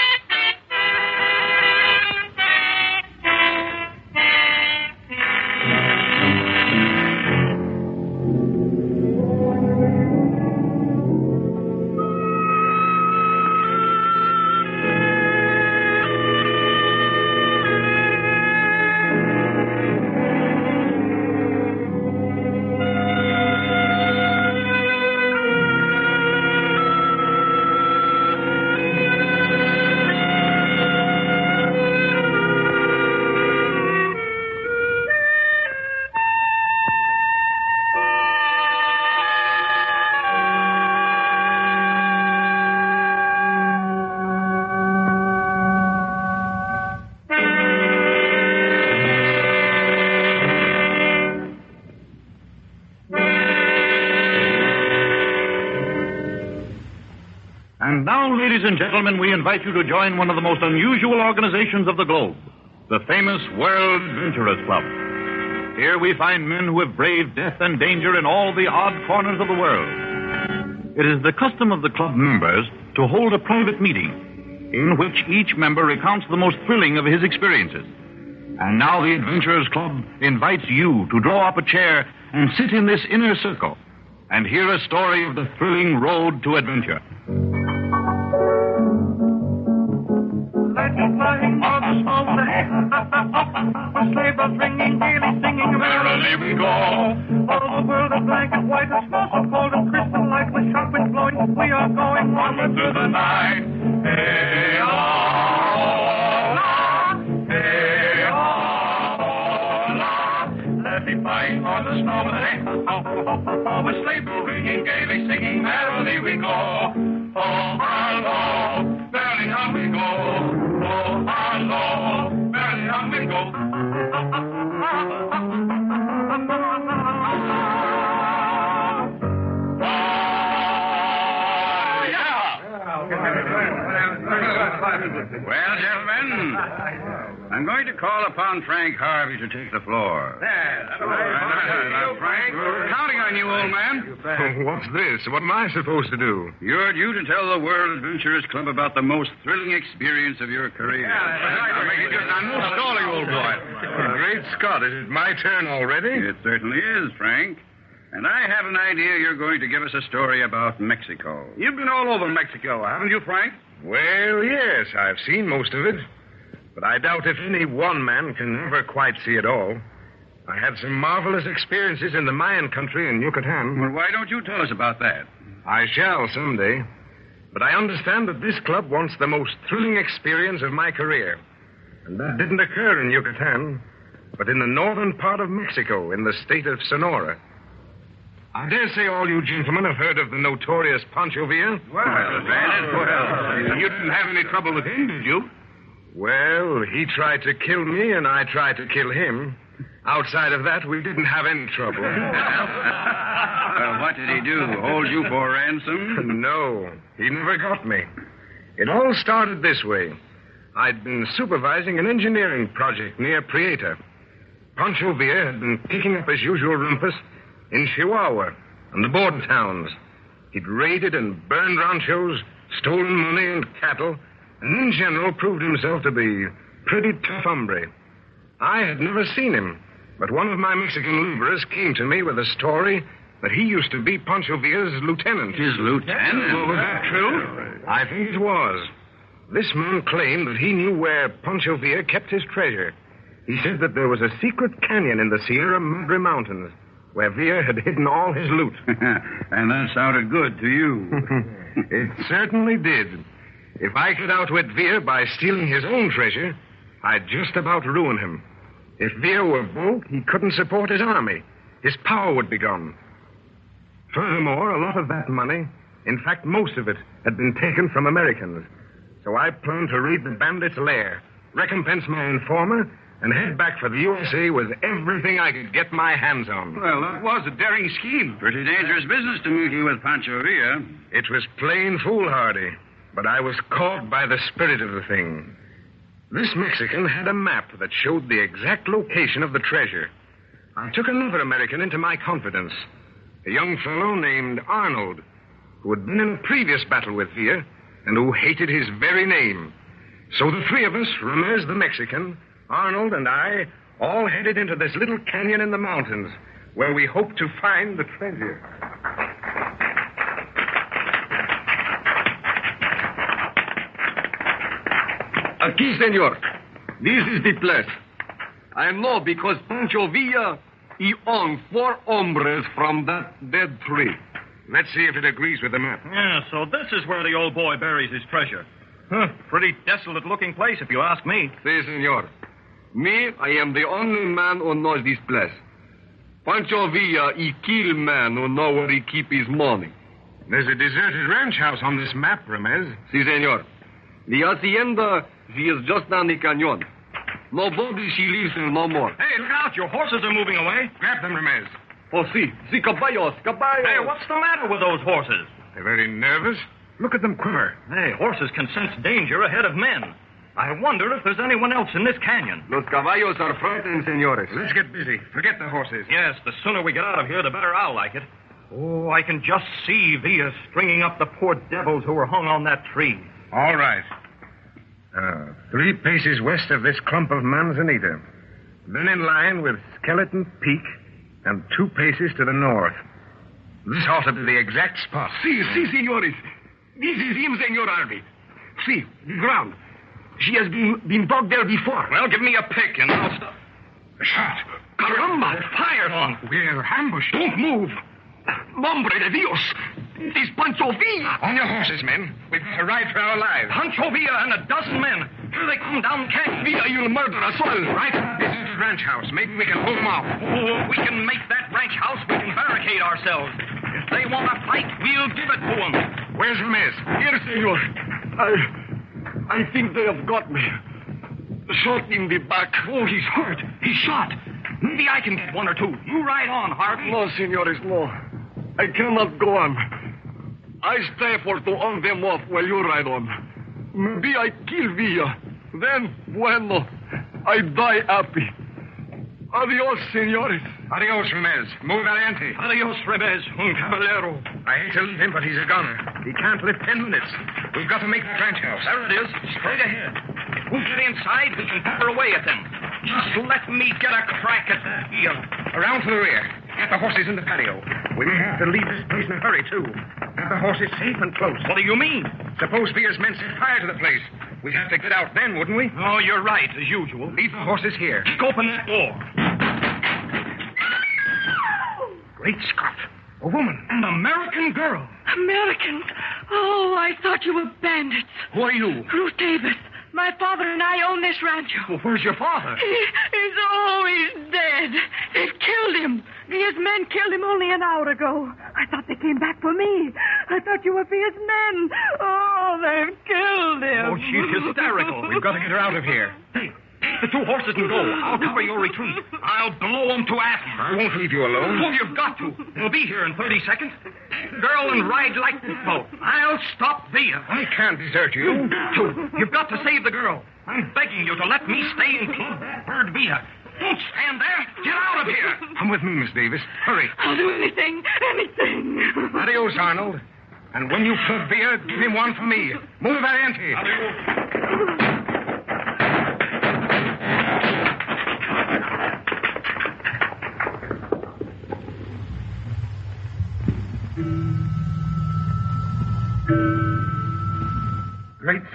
And now, ladies and gentlemen, we invite you to join one of the most unusual organizations of the globe, the famous World Adventurers Club. Here we find men who have braved death and danger in all the odd corners of the world. It is the custom of the club members to hold a private meeting in which each member recounts the most thrilling of his experiences. And now the Adventurers Club invites you to draw up a chair and sit in this inner circle and hear a story of the thrilling road to adventure. Flying on the snow day, with sleigh bells ringing, gaily singing, merrily we go. All the world is black and white, and snow so cold and crystal light, with sharp winds blowing, we are going onward through the night. Hey, oh, la, hey, oh, la, let me flying on the snow day, with sleigh bells ringing, gaily singing, merrily we go. Oh, hello, merrily on we go. Oh, hello, merrily on we go. Oh, yeah. Well, gentlemen, I'm going to call upon Frank Harvey to take the floor. There. Uh, Frank, we're counting on you, old man. What's this? What am I supposed to do? You're due to tell the World Adventurers Club about the most thrilling experience of your career. Now, make it just now, no stalling, old boy. Great Scott, is it my turn already? It certainly is, Frank. And I have an idea you're going to give us a story about Mexico. You've been all over Mexico, haven't you, Frank? Well, yes, I've seen most of it. But I doubt if any one man can ever quite see it all. I had some marvelous experiences in the Mayan country in Yucatan. Well, why don't you tell us about that? I shall someday. But I understand that this club wants the most thrilling experience of my career. And that didn't occur in Yucatan, but in the northern part of Mexico, in the state of Sonora. I dare say all you gentlemen have heard of the notorious Pancho Villa. Well, well, you didn't have any trouble with him, did you? Well, he tried to kill me, and I tried to kill him. Outside of that, we didn't have any trouble. Well, what did he do? Hold you for ransom? No, he never got me. It all started this way. I'd been supervising an engineering project near Prieta. Pancho Villa had been kicking up his usual rumpus in Chihuahua and the border towns. He'd raided and burned ranchos, stolen money and cattle, and in general proved himself to be pretty tough hombre. I had never seen him, but one of my Mexican laborers came to me with a story that he used to be Pancho Villa's lieutenant. His lieutenant? Well, was that true? I think it was. This man claimed that he knew where Pancho Villa kept his treasure. He said that there was a secret canyon in the Sierra Madre Mountains where Villa had hidden all his loot. And that sounded good to you. It certainly did. If I could outwit Villa by stealing his own treasure, I'd just about ruin him. If Villa were broke, he couldn't support his army. His power would be gone. Furthermore, a lot of that money, in fact, most of it, had been taken from Americans. So I planned to raid the bandits' lair, recompense my informer, and head back for the U S A with everything I could get my hands on. Well, that was a daring scheme. Pretty dangerous business to meet you with Pancho Villa. It was plain foolhardy, but I was caught by the spirit of the thing. This Mexican had a map that showed the exact location of the treasure. I took another American into my confidence, a young fellow named Arnold, who had been in a previous battle with Villa and who hated his very name. So the three of us, Ramez the Mexican, Arnold, and I, all headed into this little canyon in the mountains where we hoped to find the treasure. Aquí, senor. This is the place. I know because Pancho Villa, he owned four hombres from that dead tree. Let's see if it agrees with the map. Yeah, so this is where the old boy buries his treasure. Huh, pretty desolate-looking place, if you ask me. Si, senor. Me, I am the only man who knows this place. Pancho Villa, he kill man who know where he keep his money. There's a deserted ranch house on this map, Ramez. Si, senor. The hacienda, she is just down the canyon. Nobody she lives in no more. Hey, look out. Your horses are moving away. Grab them, Ramez. Oh, si. Si, caballos, caballos. Hey, what's the matter with those horses? They're very nervous. Look at them quiver. Hey, horses can sense danger ahead of men. I wonder if there's anyone else in this canyon. Los caballos are frightened, senores. Let's get busy. Forget the horses. Yes, the sooner we get out of here, the better I'll like it. Oh, I can just see Villa stringing up the poor devils who were hung on that tree. All right. Uh, three paces west of this clump of manzanita. Then in line with Skeleton Peak and two paces to the north. This ought to be the exact spot. Si, si, senores. This is him, Senor Harvey. See, the ground. She has been, been dug there before. Well, give me a pick and I'll stop. A shot. Caramba, fired on. We're ambushed. Don't move. Nombre de Dios. It is Pancho Villa. On your horses, men. We've got to ride for our lives. Pancho Villa and a dozen men. Here they come down canyon. Villa, you'll murder us all. Right. This is the ranch house. Maybe we can hold them off. Oh, if we can make that ranch house, we can barricade ourselves. If they want to fight, we'll give it to them. Where's Ramez? Here, senor. I... I think they have got me. Shot in the back. Oh, he's hurt. He's shot. Maybe I can get one or two. You ride on, Harvey. No, senores, no. I cannot go on. I stay for to on them off while you ride on. Maybe I kill Villa. Then, bueno, I die happy. Adios, senores. Adios, Ramez. Muy valiente. Adios, Ramez. Un caballero. I hate to leave him, but he's a gunner. He can't live ten minutes. We've got to make the ranch house. There it is. Straight ahead. If we get inside, we can pepper away at them. Just let me get a crack at that heel. Around to the rear. Get the horses in the patio. We may have to leave this place in a hurry, too. Have the horses safe and close. What do you mean? Suppose Villa's men set fire to the place. We'd have to get out then, wouldn't we? Oh, you're right, as usual. Leave the horses here. Kick open that door. Great Scott. A woman. An American girl. Americans? Oh, I thought you were bandits. Who are you? Ruth Davis. My father and I own this rancho. Well, where's your father? He, he's, oh, he's dead. They've killed him. His men killed him only an hour ago. I thought they came back for me. I thought you were his men. Oh, they've killed him. Oh, she's hysterical. We've got to get her out of here. Hey, the two horses can go. I'll cover your retreat. I'll blow them to atoms. I won't leave you alone. Oh, you've got to. We'll be here in thirty seconds. Girl and ride like this boat. I'll stop Villa. I can't desert you. Two. You've got to save the girl. I'm begging you to let me stay and club that bird Villa. Don't stand there. Get out of here. Come with me, Miss Davis. Hurry. I'll do anything. Anything. Adios, Arnold. And when you club Villa, give him one for me. Muy valiente. Adios.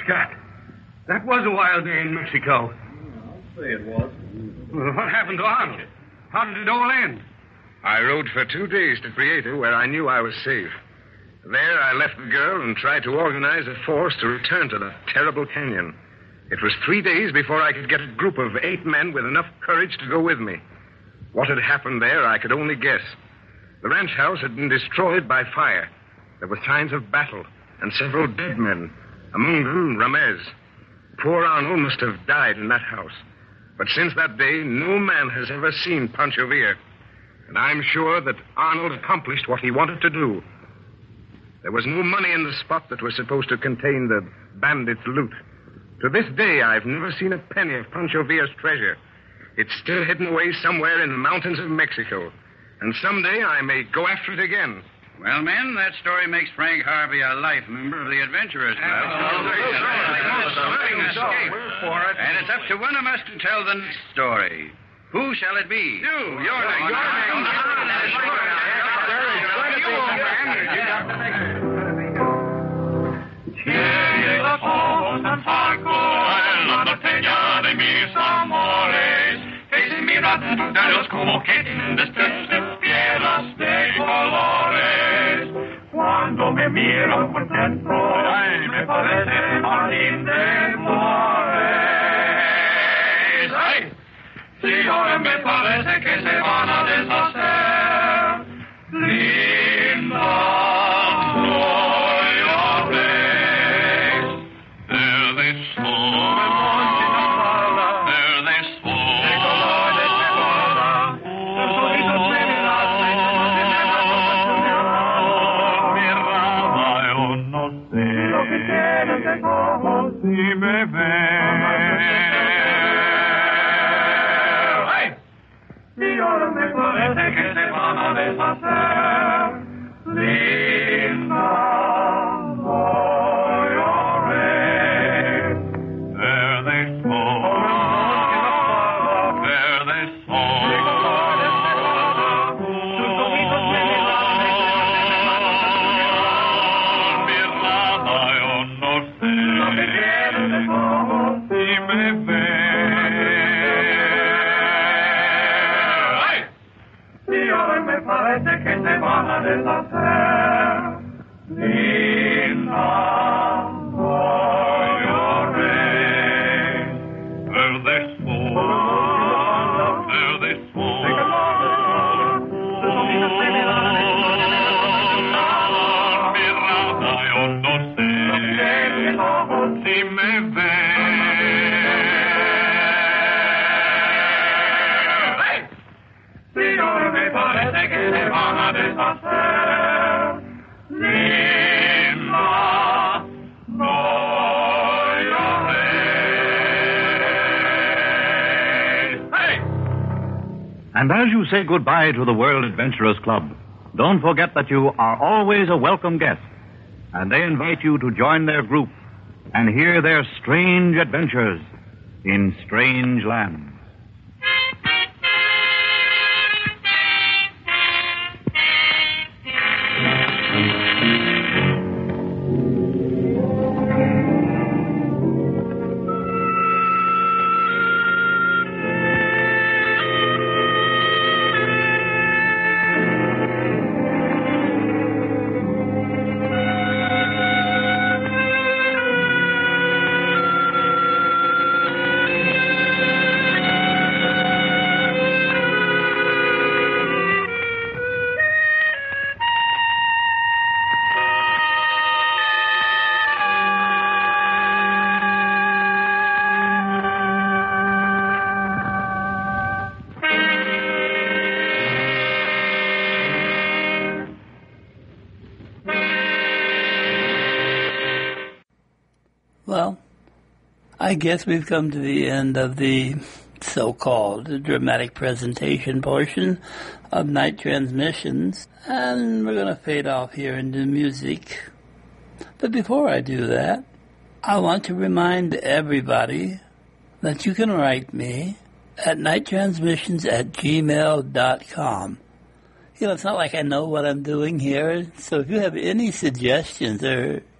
Scott, that was a wild day in Mexico. I'll say it was. Well, what happened to Arnold? How did it all end? I rode for two days to Prieto, where I knew I was safe. There, I left the girl and tried to organize a force to return to that terrible canyon. It was three days before I could get a group of eight men with enough courage to go with me. What had happened there, I could only guess. The ranch house had been destroyed by fire. There were signs of battle and several dead men, among them Ramez. Poor Arnold must have died in that house. But since that day, no man has ever seen Pancho Villa. And I'm sure that Arnold accomplished what he wanted to do. There was no money in the spot that was supposed to contain the bandits' loot. To this day, I've never seen a penny of Pancho Villa's treasure. It's still hidden away somewhere in the mountains of Mexico. And someday I may go after it again. Well, men, that story makes Frank Harvey a life member of the Adventurers Club. And it's up to one of us to tell the next story. Who shall it be? You. You're next. You're como que despiertas de colores. Cuando me miro por dentro, ay, me parece jardín de flores. Ay, si ahora me parece que se van a deshacer, linda. Si me ves, ay, y ahora me parece que se van a deshacer, linda, no llores, verde sol, verde sol, tus ojitos me mirada, yo no sé. Si me ves, ay, si ahora me parece que se van a deshacer, linda, no llores, verde sol, verde sol, mirada, yo no sé, si me ves. Me parece que se van a deshacer, linda, no llores. Hey! And as you say goodbye to the World Adventurers Club, don't forget that you are always a welcome guest, and they invite you to join their group and hear their strange adventures in strange lands. Well, I guess we've come to the end of the so-called dramatic presentation portion of Night Transmissions, and we're going to fade off here into music. But before I do that, I want to remind everybody that you can write me at nighttransmissions at gmail dot com. You know, it's not like I know what I'm doing here, so if you have any suggestions or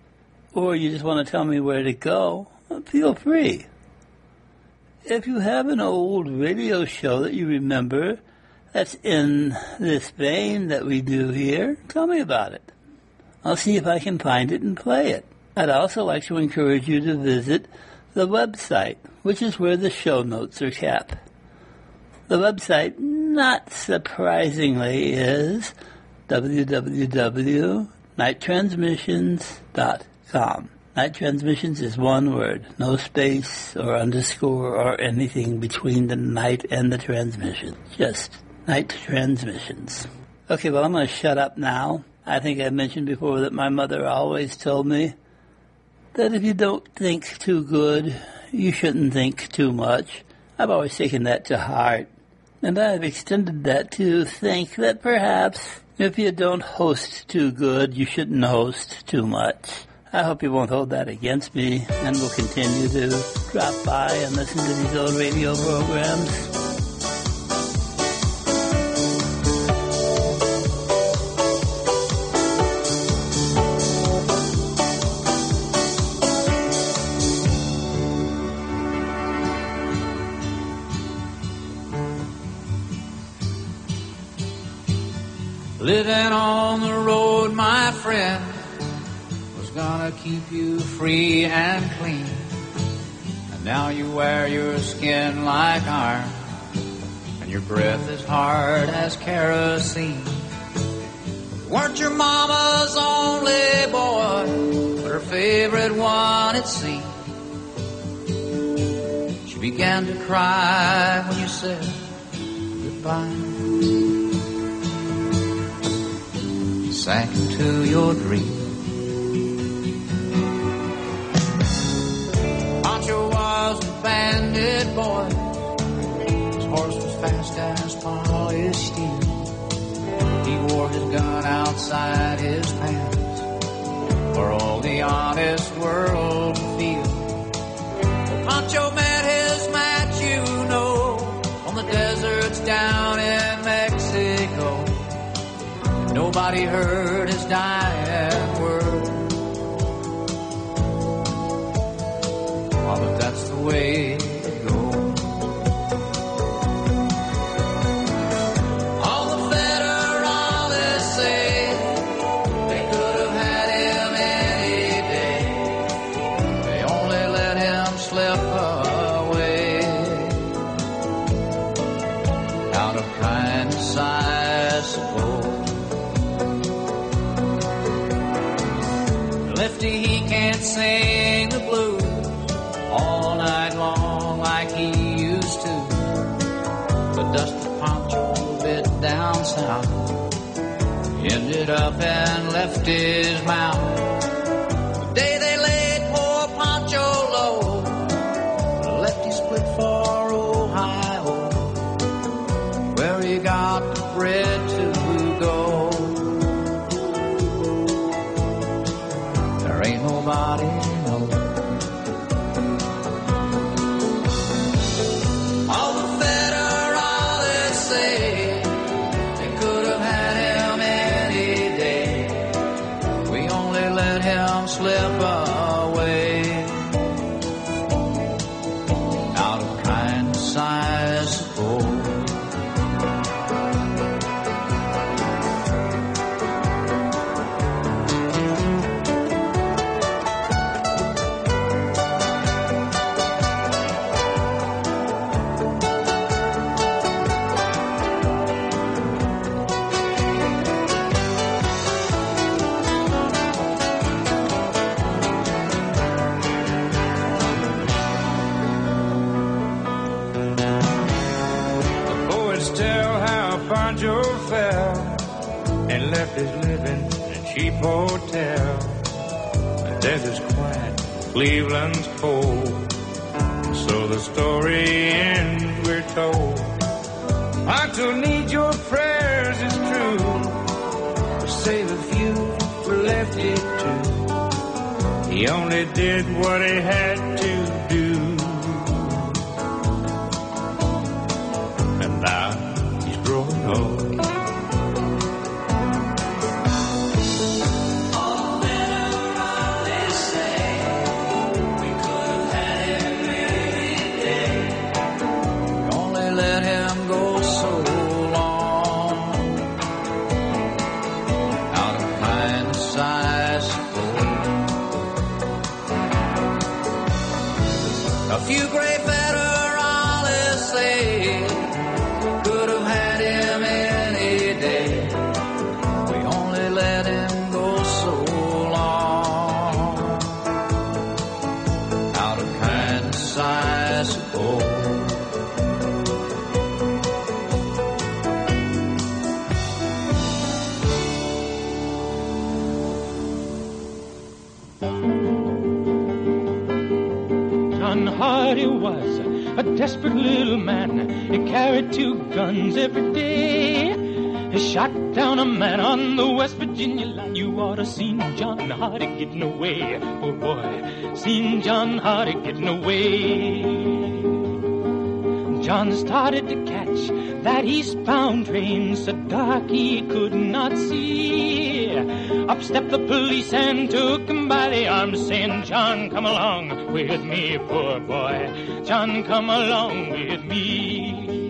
or you just want to tell me where to go, feel free. If you have an old radio show that you remember that's in this vein that we do here, tell me about it. I'll see if I can find it and play it. I'd also like to encourage you to visit the website, which is where the show notes are kept. The website, not surprisingly, is w w w dot night transmissions dot com. Night Transmissions is one word, no space or underscore or anything between the night and the transmission. Just Night Transmissions. Okay, well, I'm going to shut up now. I think I mentioned before that my mother always told me that if you don't think too good, you shouldn't think too much. I've always taken that to heart. And I've extended that to think that perhaps if you don't host too good, you shouldn't host too much. I hope you won't hold that against me and will continue to drop by and listen to these old radio programs. Living on the road, my friend, was gonna keep you free and clean. And now you wear your skin like iron, and your breath is hard as kerosene. Weren't your mama's only boy, but her favorite one, it seemed. She began to cry when you said goodbye. Sank into your dream. Pancho was a bandit boy. His horse was fast as polished steel. He wore his gun outside his pants for all the honest world to feel. Pancho met his match, you know, on the deserts down in Mexico. Nobody heard his dying word. Oh, but that's the way it goes. All the federales say they could have had him any day. They only let him slip away out of kindness, I suppose. Lefty, he can't sing the blues all night long like he used to. But Dusty Pancho, a bit down south, ended up and left his mouth. The day they laid poor Pancho low, Lefty split for Ohio, where he got the bread to go. Ain't nobody knows. All the federales say they could have had him any day. We only let him slip away out of kindness, I suppose. Pancho fell and left his living in a cheap hotel. The desert's quiet, Cleveland's cold. So the story ends, we're told. Pancho needs your prayers, it's true, to save a few for Lefty too. He only did what he had to do. And now growing old. All federales say desperate little man. He carried two guns every day. He shot down a man on the West Virginia line. You ought to seen John Hardy getting away. Oh boy, seen John Hardy getting away. John started to catch that eastbound train so dark he could not see. Up stepped the police and took him by the arm, saying, John, come along with me, poor boy. John, come along with me.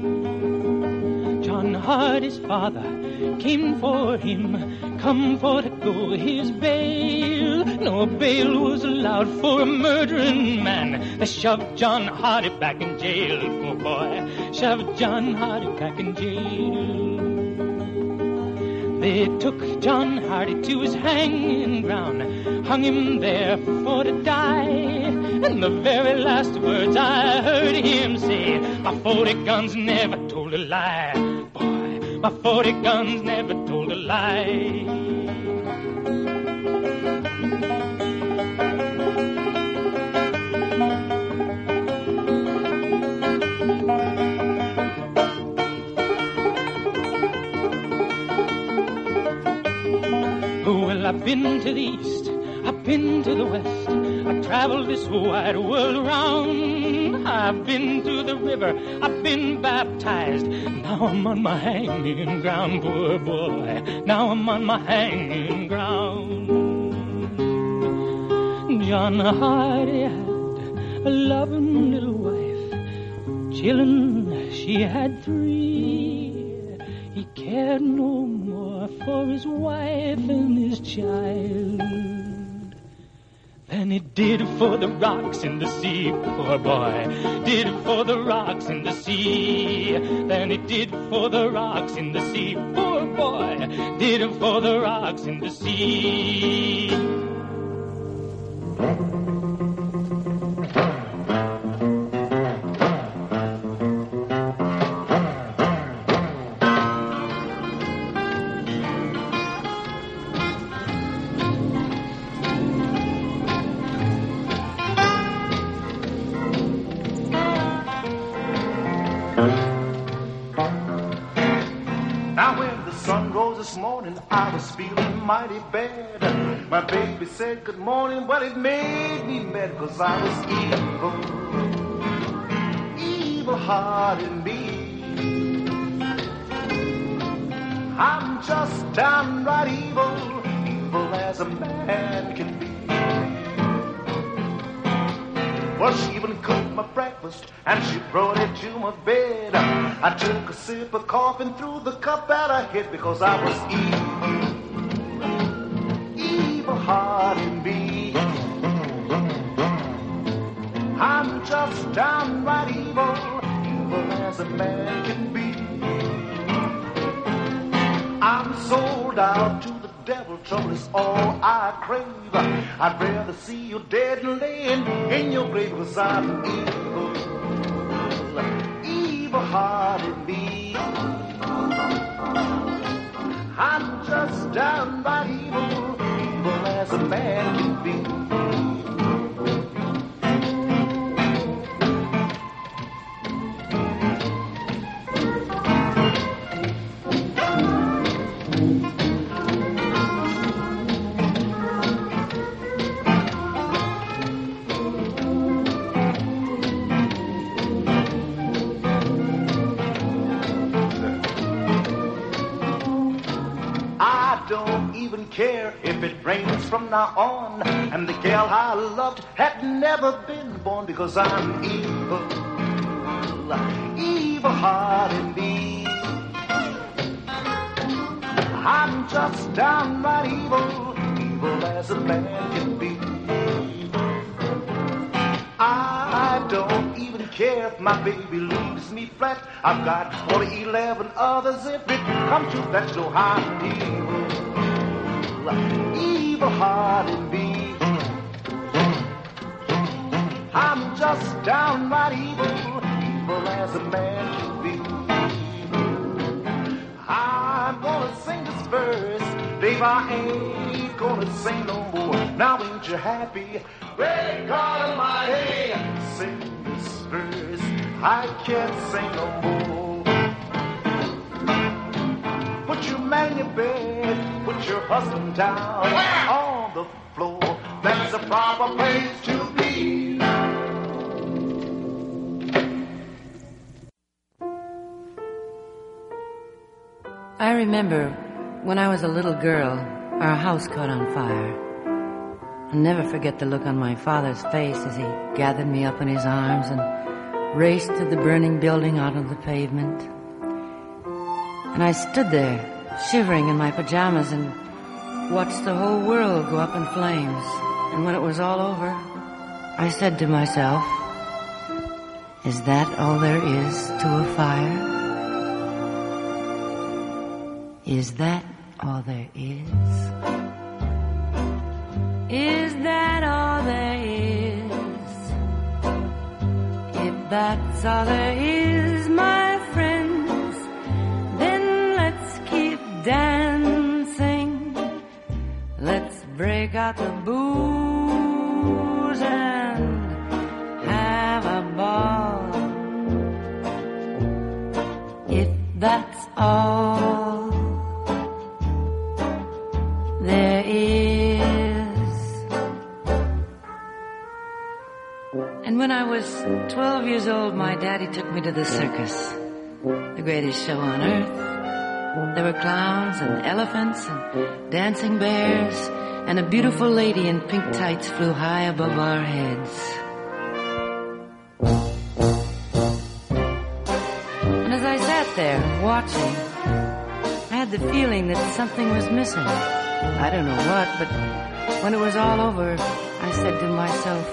John Hardy's father came for him, come for to go his bail. No bail was allowed for a murdering man. They shoved John Hardy back in jail, poor boy. Shoved John Hardy back in jail. They took John Hardy to his hanging ground, hung him there for to die. And the very last words I heard him say, my forty guns never told a lie. Boy, my forty guns never told a lie. Well, I've been to the east, I've been to the west, I traveled this wide world around. I've been to the river, I've been baptized. Now I'm on my hanging ground, poor boy. Now I'm on my hanging ground. John Hardy had a loving little wife. Children, she had three. He cared no more for his wife and his child than he did for the rocks in the sea, poor boy. Did for the rocks in the sea than he did for the rocks in the sea, poor boy. Did for the rocks in the sea. I was feeling mighty bad. My baby said good morning, but it made me mad, cause I was evil, evil heart in me. I'm just downright evil, evil as a man can be. Well, she even cooked my breakfast and she brought it to my bed. I took a sip of coffee and threw the cup at her head because I was evil, evil heart in me. I'm just downright evil, evil as a man can be. I'm sold out to the devil, trouble is all I crave. I'd rather see you dead and laying in your grave, cause I'm evil, evil heart in me. I'm just downright evil, evil as a man can be. Care if it rains from now on, and the gal I loved had never been born, because I'm evil, evil heart in me. I'm just downright evil, evil as a man can be. I don't even care if my baby leaves me flat. I've got forty, eleven others if it comes to that. So I'm evil, evil heart in me. I'm just downright evil, evil as a man can be. I'm gonna sing this verse, Dave, I ain't gonna sing no more. Now ain't you happy? Great God Almighty, sing this verse, I can't say no more. Put your man in your bed, put your husband down on the floor. That's the proper place to be. I remember when I was a little girl, our house caught on fire. I'll never forget the look on my father's face as he gathered me up in his arms and raced to the burning building out on the pavement. And I stood there, shivering in my pajamas, and watched the whole world go up in flames. And when it was all over, I said to myself, is that all there is to a fire? Is that all there is? Is that all there is? If that's all there is, my friends, then let's keep dancing. Let's break out the booze and have a ball. If that's all there is. And when I was twelve years old, my daddy took me to the circus, the greatest show on earth. There were clowns and elephants and dancing bears, and a beautiful lady in pink tights flew high above our heads. And as I sat there watching, I had the feeling that something was missing. I don't know what, but when it was all over, I said to myself,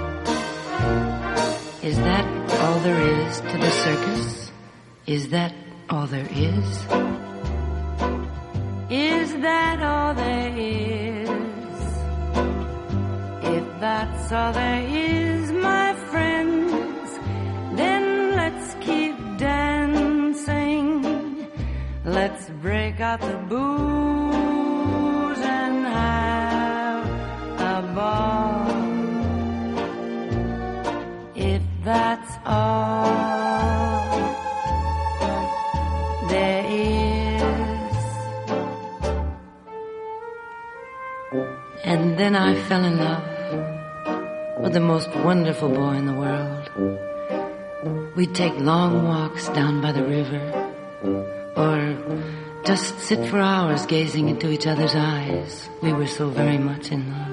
is that all there is to the circus? Is that all there is? Is that all there is? If that's all there is, my friends, then let's keep dancing. Let's break out the booze and have a ball. If that's all there is. And then I fell in love with the most wonderful boy in the world. We'd take long walks down by the river, or just sit for hours gazing into each other's eyes. We were so very much in love.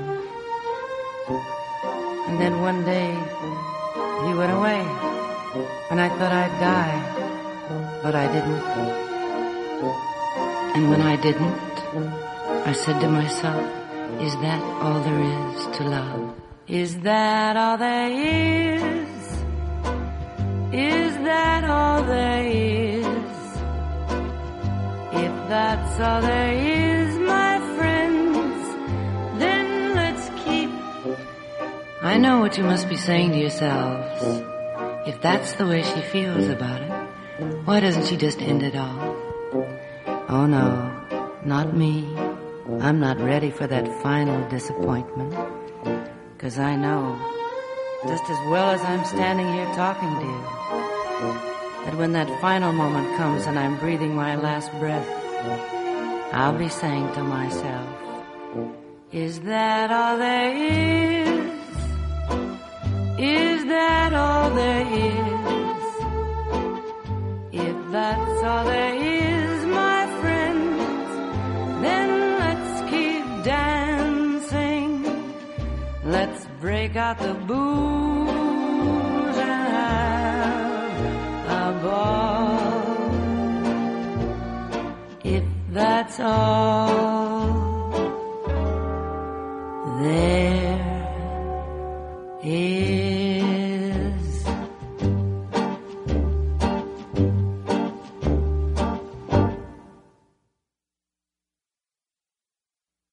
And then one day, he went away, and I thought I'd die, but I didn't. And when I didn't, I said to myself, is that all there is to love? Is that all there is? Is that all there is? If that's all there is, my friends, then let's keep. I know what you must be saying to yourselves. If that's the way she feels about it, why doesn't she just end it all? Oh no, not me. I'm not ready for that final disappointment. 'Cause I know, just as well as I'm standing here talking to you, that when that final moment comes and I'm breathing my last breath, I'll be saying to myself, is that all there is? Is that all there is? If that's all there is, my friends, then let's keep dancing. Let's break out the booze and have a ball. If that's all